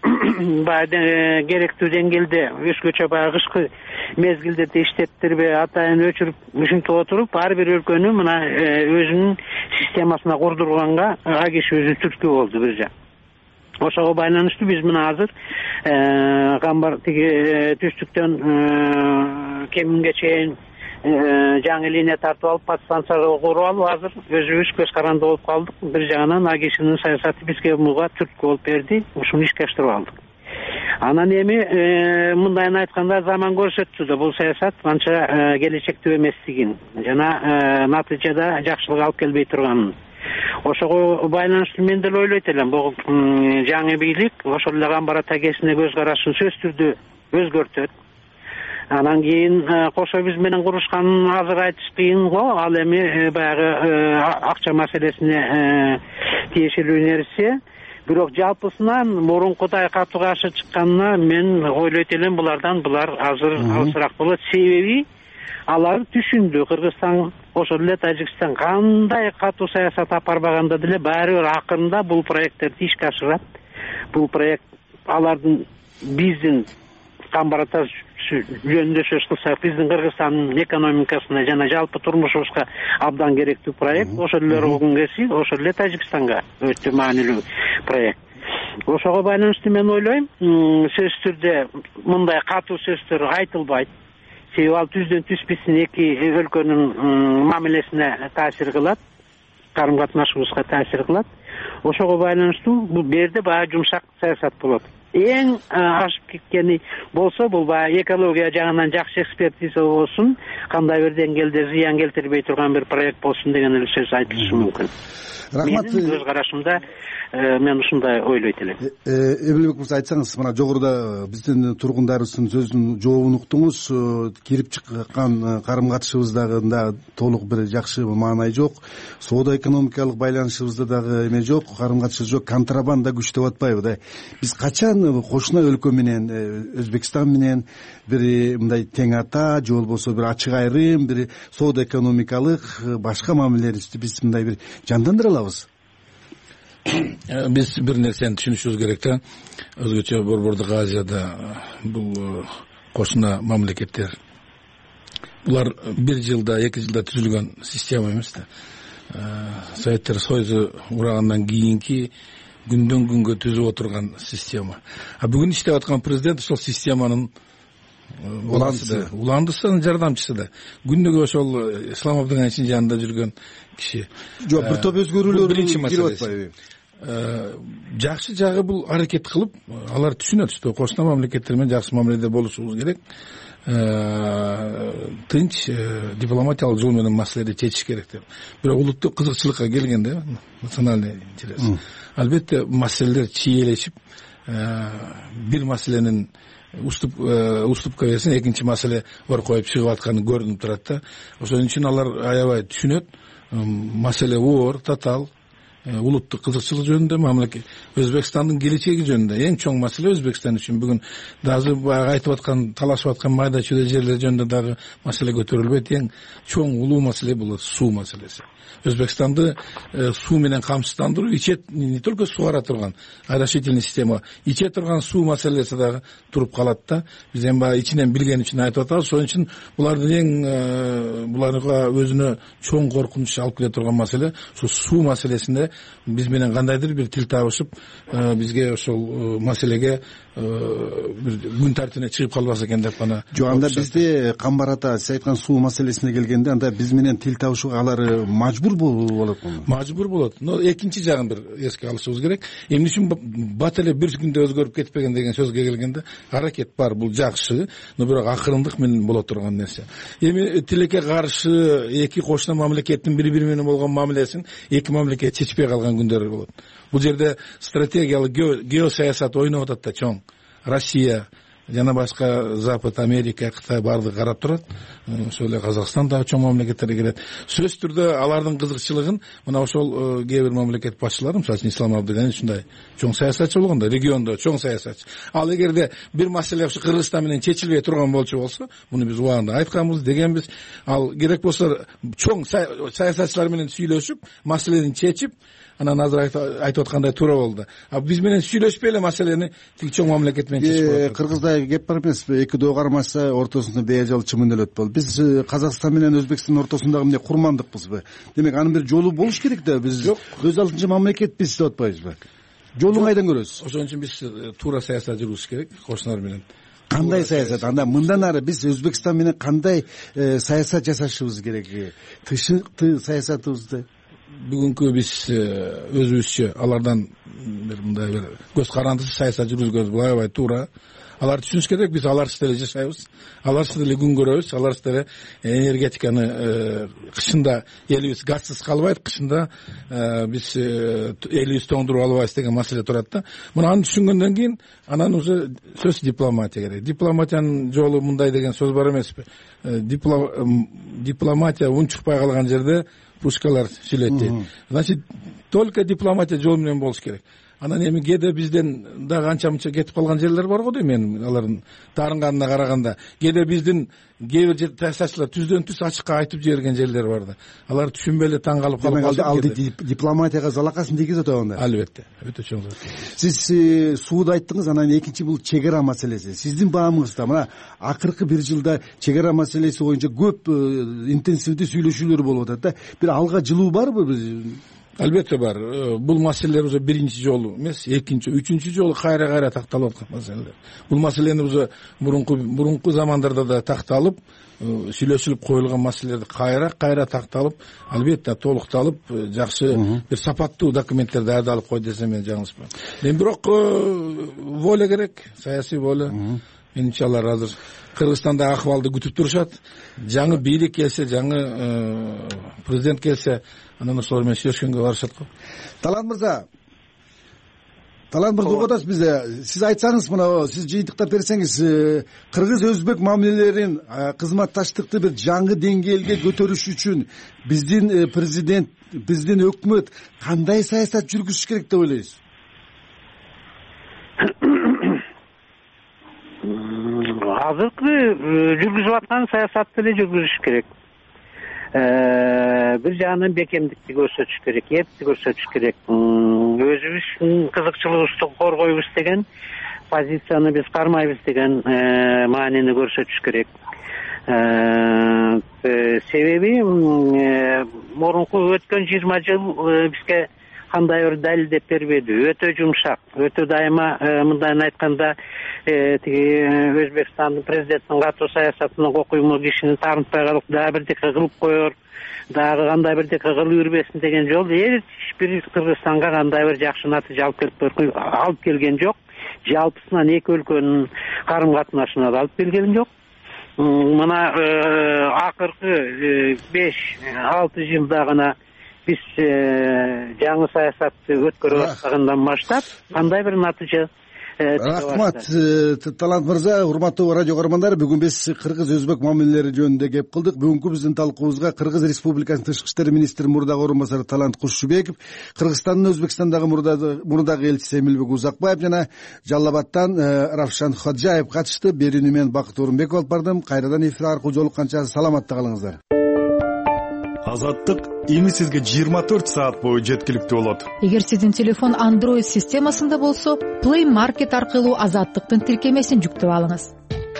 баягы керектүү деңгээлде өзгөчө баягы кышкы мезгилдерде иштеттирбей, атайын өчүрүп, ушинтип отуруп, ар бир өлкөнү мына өзүнүн системасына курдурганга а киши өзү түрткү болду бир жак. Ошого байланыштуу биз мына азыр камбар тиги түштүктөн Кеминге чейин жаңы линия тартып алып, подстанция куруп алып, азыр өзүбүз көз каранды болуп калдык. Бир жагынан АГИШнын саясаты бизге муга түрткү болуп берди, ушуну ишке аштырып алдык. Анан эми мындайын айтканда заман көрсөттү да бул саясат канча келечектүү эместигин жана натыйжада жакшылык алып келбей турганын. Ошого байланыштуу мен деле ойлойт элем, бул жаңы бийлик ошол эле Камбар ата кесине көз карашын сөзсүз түрдө өзгөртөт. Анан кийин кошо биз менен курушканын азыр айтыш кыйын го, ал эми баягы акча маселесине тиешелүү нерсе. Бирок жалпысынан мурункудай катуу каршы чыкканына мен ойлойт элем, булар азыр алысыраак болот. Себеби алар түшүндү, Кыргызстан ошол эле Тажикстан кандай катуу саясат алып барбаганда деле баары бир акырында бул проекттерди ишке ашырат. Бул проект алардын биздин Камбар ата жөнүндө сөз кылсак, биздин Кыргызстандын экономикасына жана жалпы турмушубузга абдан керектүү проект. Ошол эле Рогунгеси, ошол эле Тажикстанга өтө маанилүү проект. Ошого байланыштуу мен ойлойм, сөзсүз түрдө мындай катуу сөздөр айтылбайт. Себеби ал түздөн түспесин эки өлкөнүн мамилесине таасир кылат, карым катнашыбызга таасир кылат. Ошого байланыштуу бул жерде баягы жумшак саясат болот. Эң ашып кеткени болсо бул баягы экология жагынан жакшы экспертиза болсун, кандай бир деңгээлде зыян келтирбей турган бир проект болсун деген эле сөз айтылышы мүмкүн. Рахмат. Менин өз карашымда мен ушундай ойлойт элем. Эмилбек мырза, айтсаңыз, мына жогоруда биздин тургундарыбыздын сөзүнүн жообун уктуңуз. Кирип чыккан карым катышыбызда да толук бир жакшы маанай жок. Соода экономикалык байланышыбызда дагы эме жок, карым катыш жок, контрабанда күчтөп атпайбы да. Биз качан кошуна өлкө менен, Өзбекстан менен бир мындай тең ата же болбосо бир ачык айрым, бир соода экономикалык башка мамилелерибизди биз мындай бир жандандыра алабыз? Биз бир нерсени түшүнүшүбүз керек да. Өзгөчө Борбордук Азияда бул кошуна мамлекеттер, булар бир жылда, 2 жылда түзүлгөн система эмес да. Советтер Союзу урагандан кийинки күндөн күнгө түзүп отурган система. Бүгүн иштеп аткан президент ошол системанын уландысынын жардамчысы да. Күнүгө ошол Ислам Абдыганиевдин жанында жүргөн киши. Жок, бир топ өзгөрүүлөр кирип атпайбы? Жакшы жагы бул аракет кылып, алар түшүнөт, что кошуна мамлекеттер менен жакшы мамиледе болушубуз керек. Тынч дипломатиялык жол менен маселени чечиш керек деп. Бирок улуттук кызыкчылыкка келгенде, национальный интерес, албетте маселелер чиелешип, бир маселенин уступка берсин, экинчи маселе бар коюп чыгып атканы көрүнүп турат да. Ошон үчүн алар аябай түшүнөт. Маселе оор, татаал, улуттук кызыкчылык жөнүндө, мамлекет Өзбекстандын келечеги жөнүндө эң чоң маселе Өзбекстан үчүн. Бүгүн дагы айтып аткан, талашып аткан майда чүйдө жерлер жөнүндө дагы маселе көтөрүлбөйт. Эң чоң улуу маселе бул суу маселеси. Өзбекстанды суу менен камсыздандыруу, не только сугара турган орашительный система, иче турган суу маселеси дагы туруп калат да. Биз эми баягы ичинен билген үчүн айтып атабыз. Ошон үчүн булардын эң буларга өзүнө чоң коркунуч алып келе турган маселе ушул суу маселесинде биз менен кандайдыр бир тил табышып бизге ошол маселеге бир күн тартибине чыгып калбаса экен деп гана. Жок, анда бизде Камбар ата сиз айткан суу маселесине келгенде анда биз менен тил табышууга алар мажбур болот. Мажбур болот. Но экинчи жагын бир эске алышыбыз керек. Эмне үчүн бат эле бир күндө өзгөрүп кетпеген деген сөзгө келгенде аракет бар, бул жакшы, но бирок акырындык менен боло турган нерсе. Эми тилекке каршы эки кошуна мамлекеттин бири-бири менен болгон мамилесин эки мамлекет чечпей калган күндөр болот. Бул жерде стратегиялык геосаясат ойноп атат да чоң. Россия жана башка Запад, Америка, Кытай баардыгы карап турат. Ошол эле Казакстан дагы чоң мамлекеттерге кирет. Сөзсүз түрдө алардын кызыкчылыгын мына ошол кээ бир мамлекет башчылары, мисалы үчүн Ислам Абдыган ушундай чоң саясатчы болгон да, региондо чоң саясатчы. Ал эгерде бир маселе ушу Кыргызстан менен чечилбей турган болчу болсо, муну биз убагында айтканбыз, дегенбиз. Ал керек болсо чоң саясатчылар менен сүйлөшүп, маселени чечип, анан азыр айтып аткандай туура болду. А биз менен сүйлөшпөй эле маселени тил чоң мамлекет менен чечип коет. Кыргызда кеп бар эмеспи? Эки доо кармашса ортосунда бейажал чымынөлөт болду. Биз Казакстан менен Өзбекстан ортосундагы эмне курмандыкпызбы? Демек анын бир жолу болуш керек да. Биз өз алдынча мамлекетпиз деп атпайбызбы? Жолун кайдан көрөбүз? Ошон үчүн биз туура саясат жүргүзүш керек кошуналар менен. Кандай саясат? Анда мындан ары биз Өзбекстан менен кандай саясат жасашыбыз керек? Тышкы саясатыбызды бүгүнкү биз өзүбүзчө алардан бир мындай бир көз карандысыз саясат жүргүзгөнбүз, аябай туура. Алар түшүнүш керек, биз аларсыз деле жашайбыз, аларсыз деле күн көрөбүз, аларсыз деле энергетиканы кышында элибиз газсыз калбайт, кышында биз элибиз тоңдуруп албайбыз деген маселе турат да. Муну аны түшүнгөндөн кийин анан уже сөз дипломатия керек. Дипломатиянын жолу мындай деген сөз бар эмеспи? Дипломатия унчукпай калган жерде пушкалар сүйлөйт дейт. Значит, только дипломатия жол менен болуш керек. Анан эми кээде бизден дагы анча-мынча кетип калган жерлер бар го дейм мен, алардын таарынганына караганда. Кээде биздин кээ бир саясатчылар түздөн түз ачыкка айтып жиберген жерлер бар да. Алар түшүнбөй эле таң калып калышат. Ал дипломатияга залакасын тийгизет анда. Албетте, өтө чоң. Сиз сууду айттыңыз, анан экинчи бул чек ара маселеси. Сиздин баамыңызда мына акыркы бир жылда чек ара маселеси боюнча көп интенсивдүү сүйлөшүүлөр болуп атат да. Бир алга жылуу барбы? Албетте бар. Бул маселелер уже биринчи жолу эмес, экинчи, үчүнчү жолу кайра такталып аткан маселелер. Бул маселени уже мурунку замандарда да такталып, сүйлөшүлүп коюлган маселелерди кайра такталып, албетте толукталып, жакшы бир сапаттуу документтер даярдалып койду десем мен жаңылышпайм. Бирок воля керек, саясий воля. Менимче алар азыр Кыргызстандагы акыбалды күтүп турушат. Жаңы бийлик келсе, жаңы президент келсе, анан ошолор менен сүйлөшкөнгө барышат го. Талант мырза угуп атасыз бизде. Сиз айтсаңыз, мына сиз жыйынтыктап берсеңиз, кыргыз-өзбек мамилелерин, кызматташтыкты бир жаңы деңгээлге көтөрүш үчүн биздин президент, биздин өкмөт кандай саясат жүргүзүш керек деп ойлойсуз? Азыркы жүргүзүп аткан саясатты эле жүргүзүш керек. Бир жагынан бекемдикти көрсөтүш керек, эпти көрсөтүш керек. Өзүбүздүн кызыкчылыгыбызды коргойбуз деген позицияны биз кармайбыз деген маанини көрсөтүш керек. Себеби мурунку өткөн 20 жыл бизге кандай бир далилдеп бербеди. Өтө жумшак, өтө дайыма мындан айтканда тиги Өзбекстандын президентинин катуу саясатына кокуйму кишини таарынтпай калып дагы бирдеке кылып коер, дагы кандай бирдеке кылып жүрбесин деген жол эч бир Кыргызстанга кандай бир жакшы натыйжа алып келген жок. Жалпысынан эки өлкөнүн карым катнашына да алып келген жок. Мына акыркы 5-6 жылда гана биз жаңы саясатты өткөрүп аткандан баштап кандай бир натыйжа. Рахмат, Талант мырза, урматтуу радио көрөрмандар, бүгүн биз кыргыз-өзбек мамилелери жөнүндө кеп кылдык. Бүгүнкү биздин талкуубузга Кыргыз Республикасынын тышкы иштер министри мурдагы орун басары Талант Кушсубеков, Кыргызстандын Өзбекстандагы мурдагы элчиси Эмилбек Узакбаев жана Жалал Абадтан Равшан Ходжаев катышты. Берүүнү мен Бакыт Орунбеков алып бардым. Кайрадан эфир аркылуу жолукканча саламатта калыңыздар. Азаттык эми сизге 24 саат бою жеткиликтүү болот. Эгер сиздин телефон Android системасында болсо, Play Market аркылуу Азаттыктын тиркемесин жүктөп алыңыз.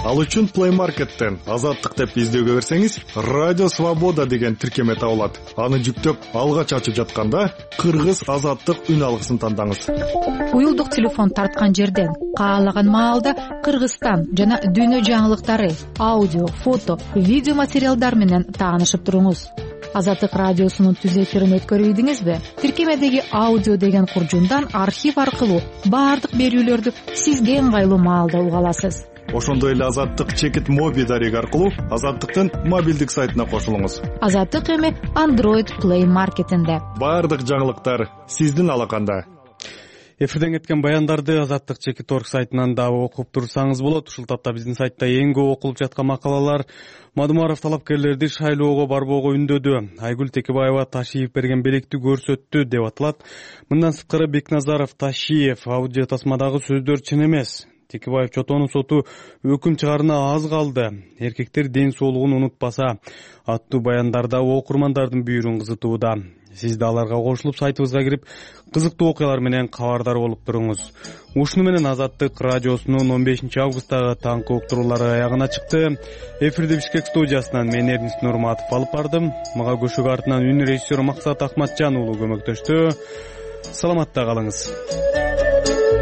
Ал үчүн Play Market'тен Азаттык деп издөөгө берсеңиз, Радио Свобода деген тиркеме табылат. Аны жүктөп, алгач ачып жатканда кыргыз Азаттык үн алгысын тандаңыз. Уюлдук телефон тарткан жерден каалаган маалда Кыргызстан жана дүйнө жаңылыктары, аудио, фото, видео материалдар менен таанышып туруңуз. Азаттык радиосунун түз эфирин өткөрбөйдүңүзбү? Тиркемедеги аудио деген куржундан архив аркылуу баардык берүүлөрдү сизге ыңгайлуу маалда уга аласыз. Ошондой эле Азаттык чекит моби дареги аркылуу Азаттыктын мобилдик сайтына кошулуңуз. Азаттык эми Android Play Market'инде. Баардык жаңылыктар сиздин алаканда. Эфирден кеткен баяндарды Азаттык чекит.org сайтынан дагы окуп турсаңыз болот. Ушул тапта биздин сайтта эң көп окулуп жаткан макалалар Мадумаров талапкерлерди шайлоого барбоого үндөдү. Айгүл Текебаева Ташиев берген белекти көрсөттү деп аталат. Мындан сырткары Бекназаров, Ташиев аудио тасмадагы сөздөр чын эмес. Текебаев чотонун соту өкүм чыгарына аз калды. Эркектер ден соолугун унутпаса аттуу баяндарда окурмандардын бүйүрүн кызытууда. Сиз да аларга кошулуп сайтыбызга кирип, кызыктуу окуялар менен кабардар болуп туруңуз. Ушуну менен Азаттык радиосунун 15 августтагы таңкы уктуруулары аягына чыкты. Эфирди Бишкек студиясынан мен Эрнис Нурматов алып бардым. Мага көшөк артынан үн режиссер Максат Акматжан уулу көмөктөштү. Саламатта калыңыз.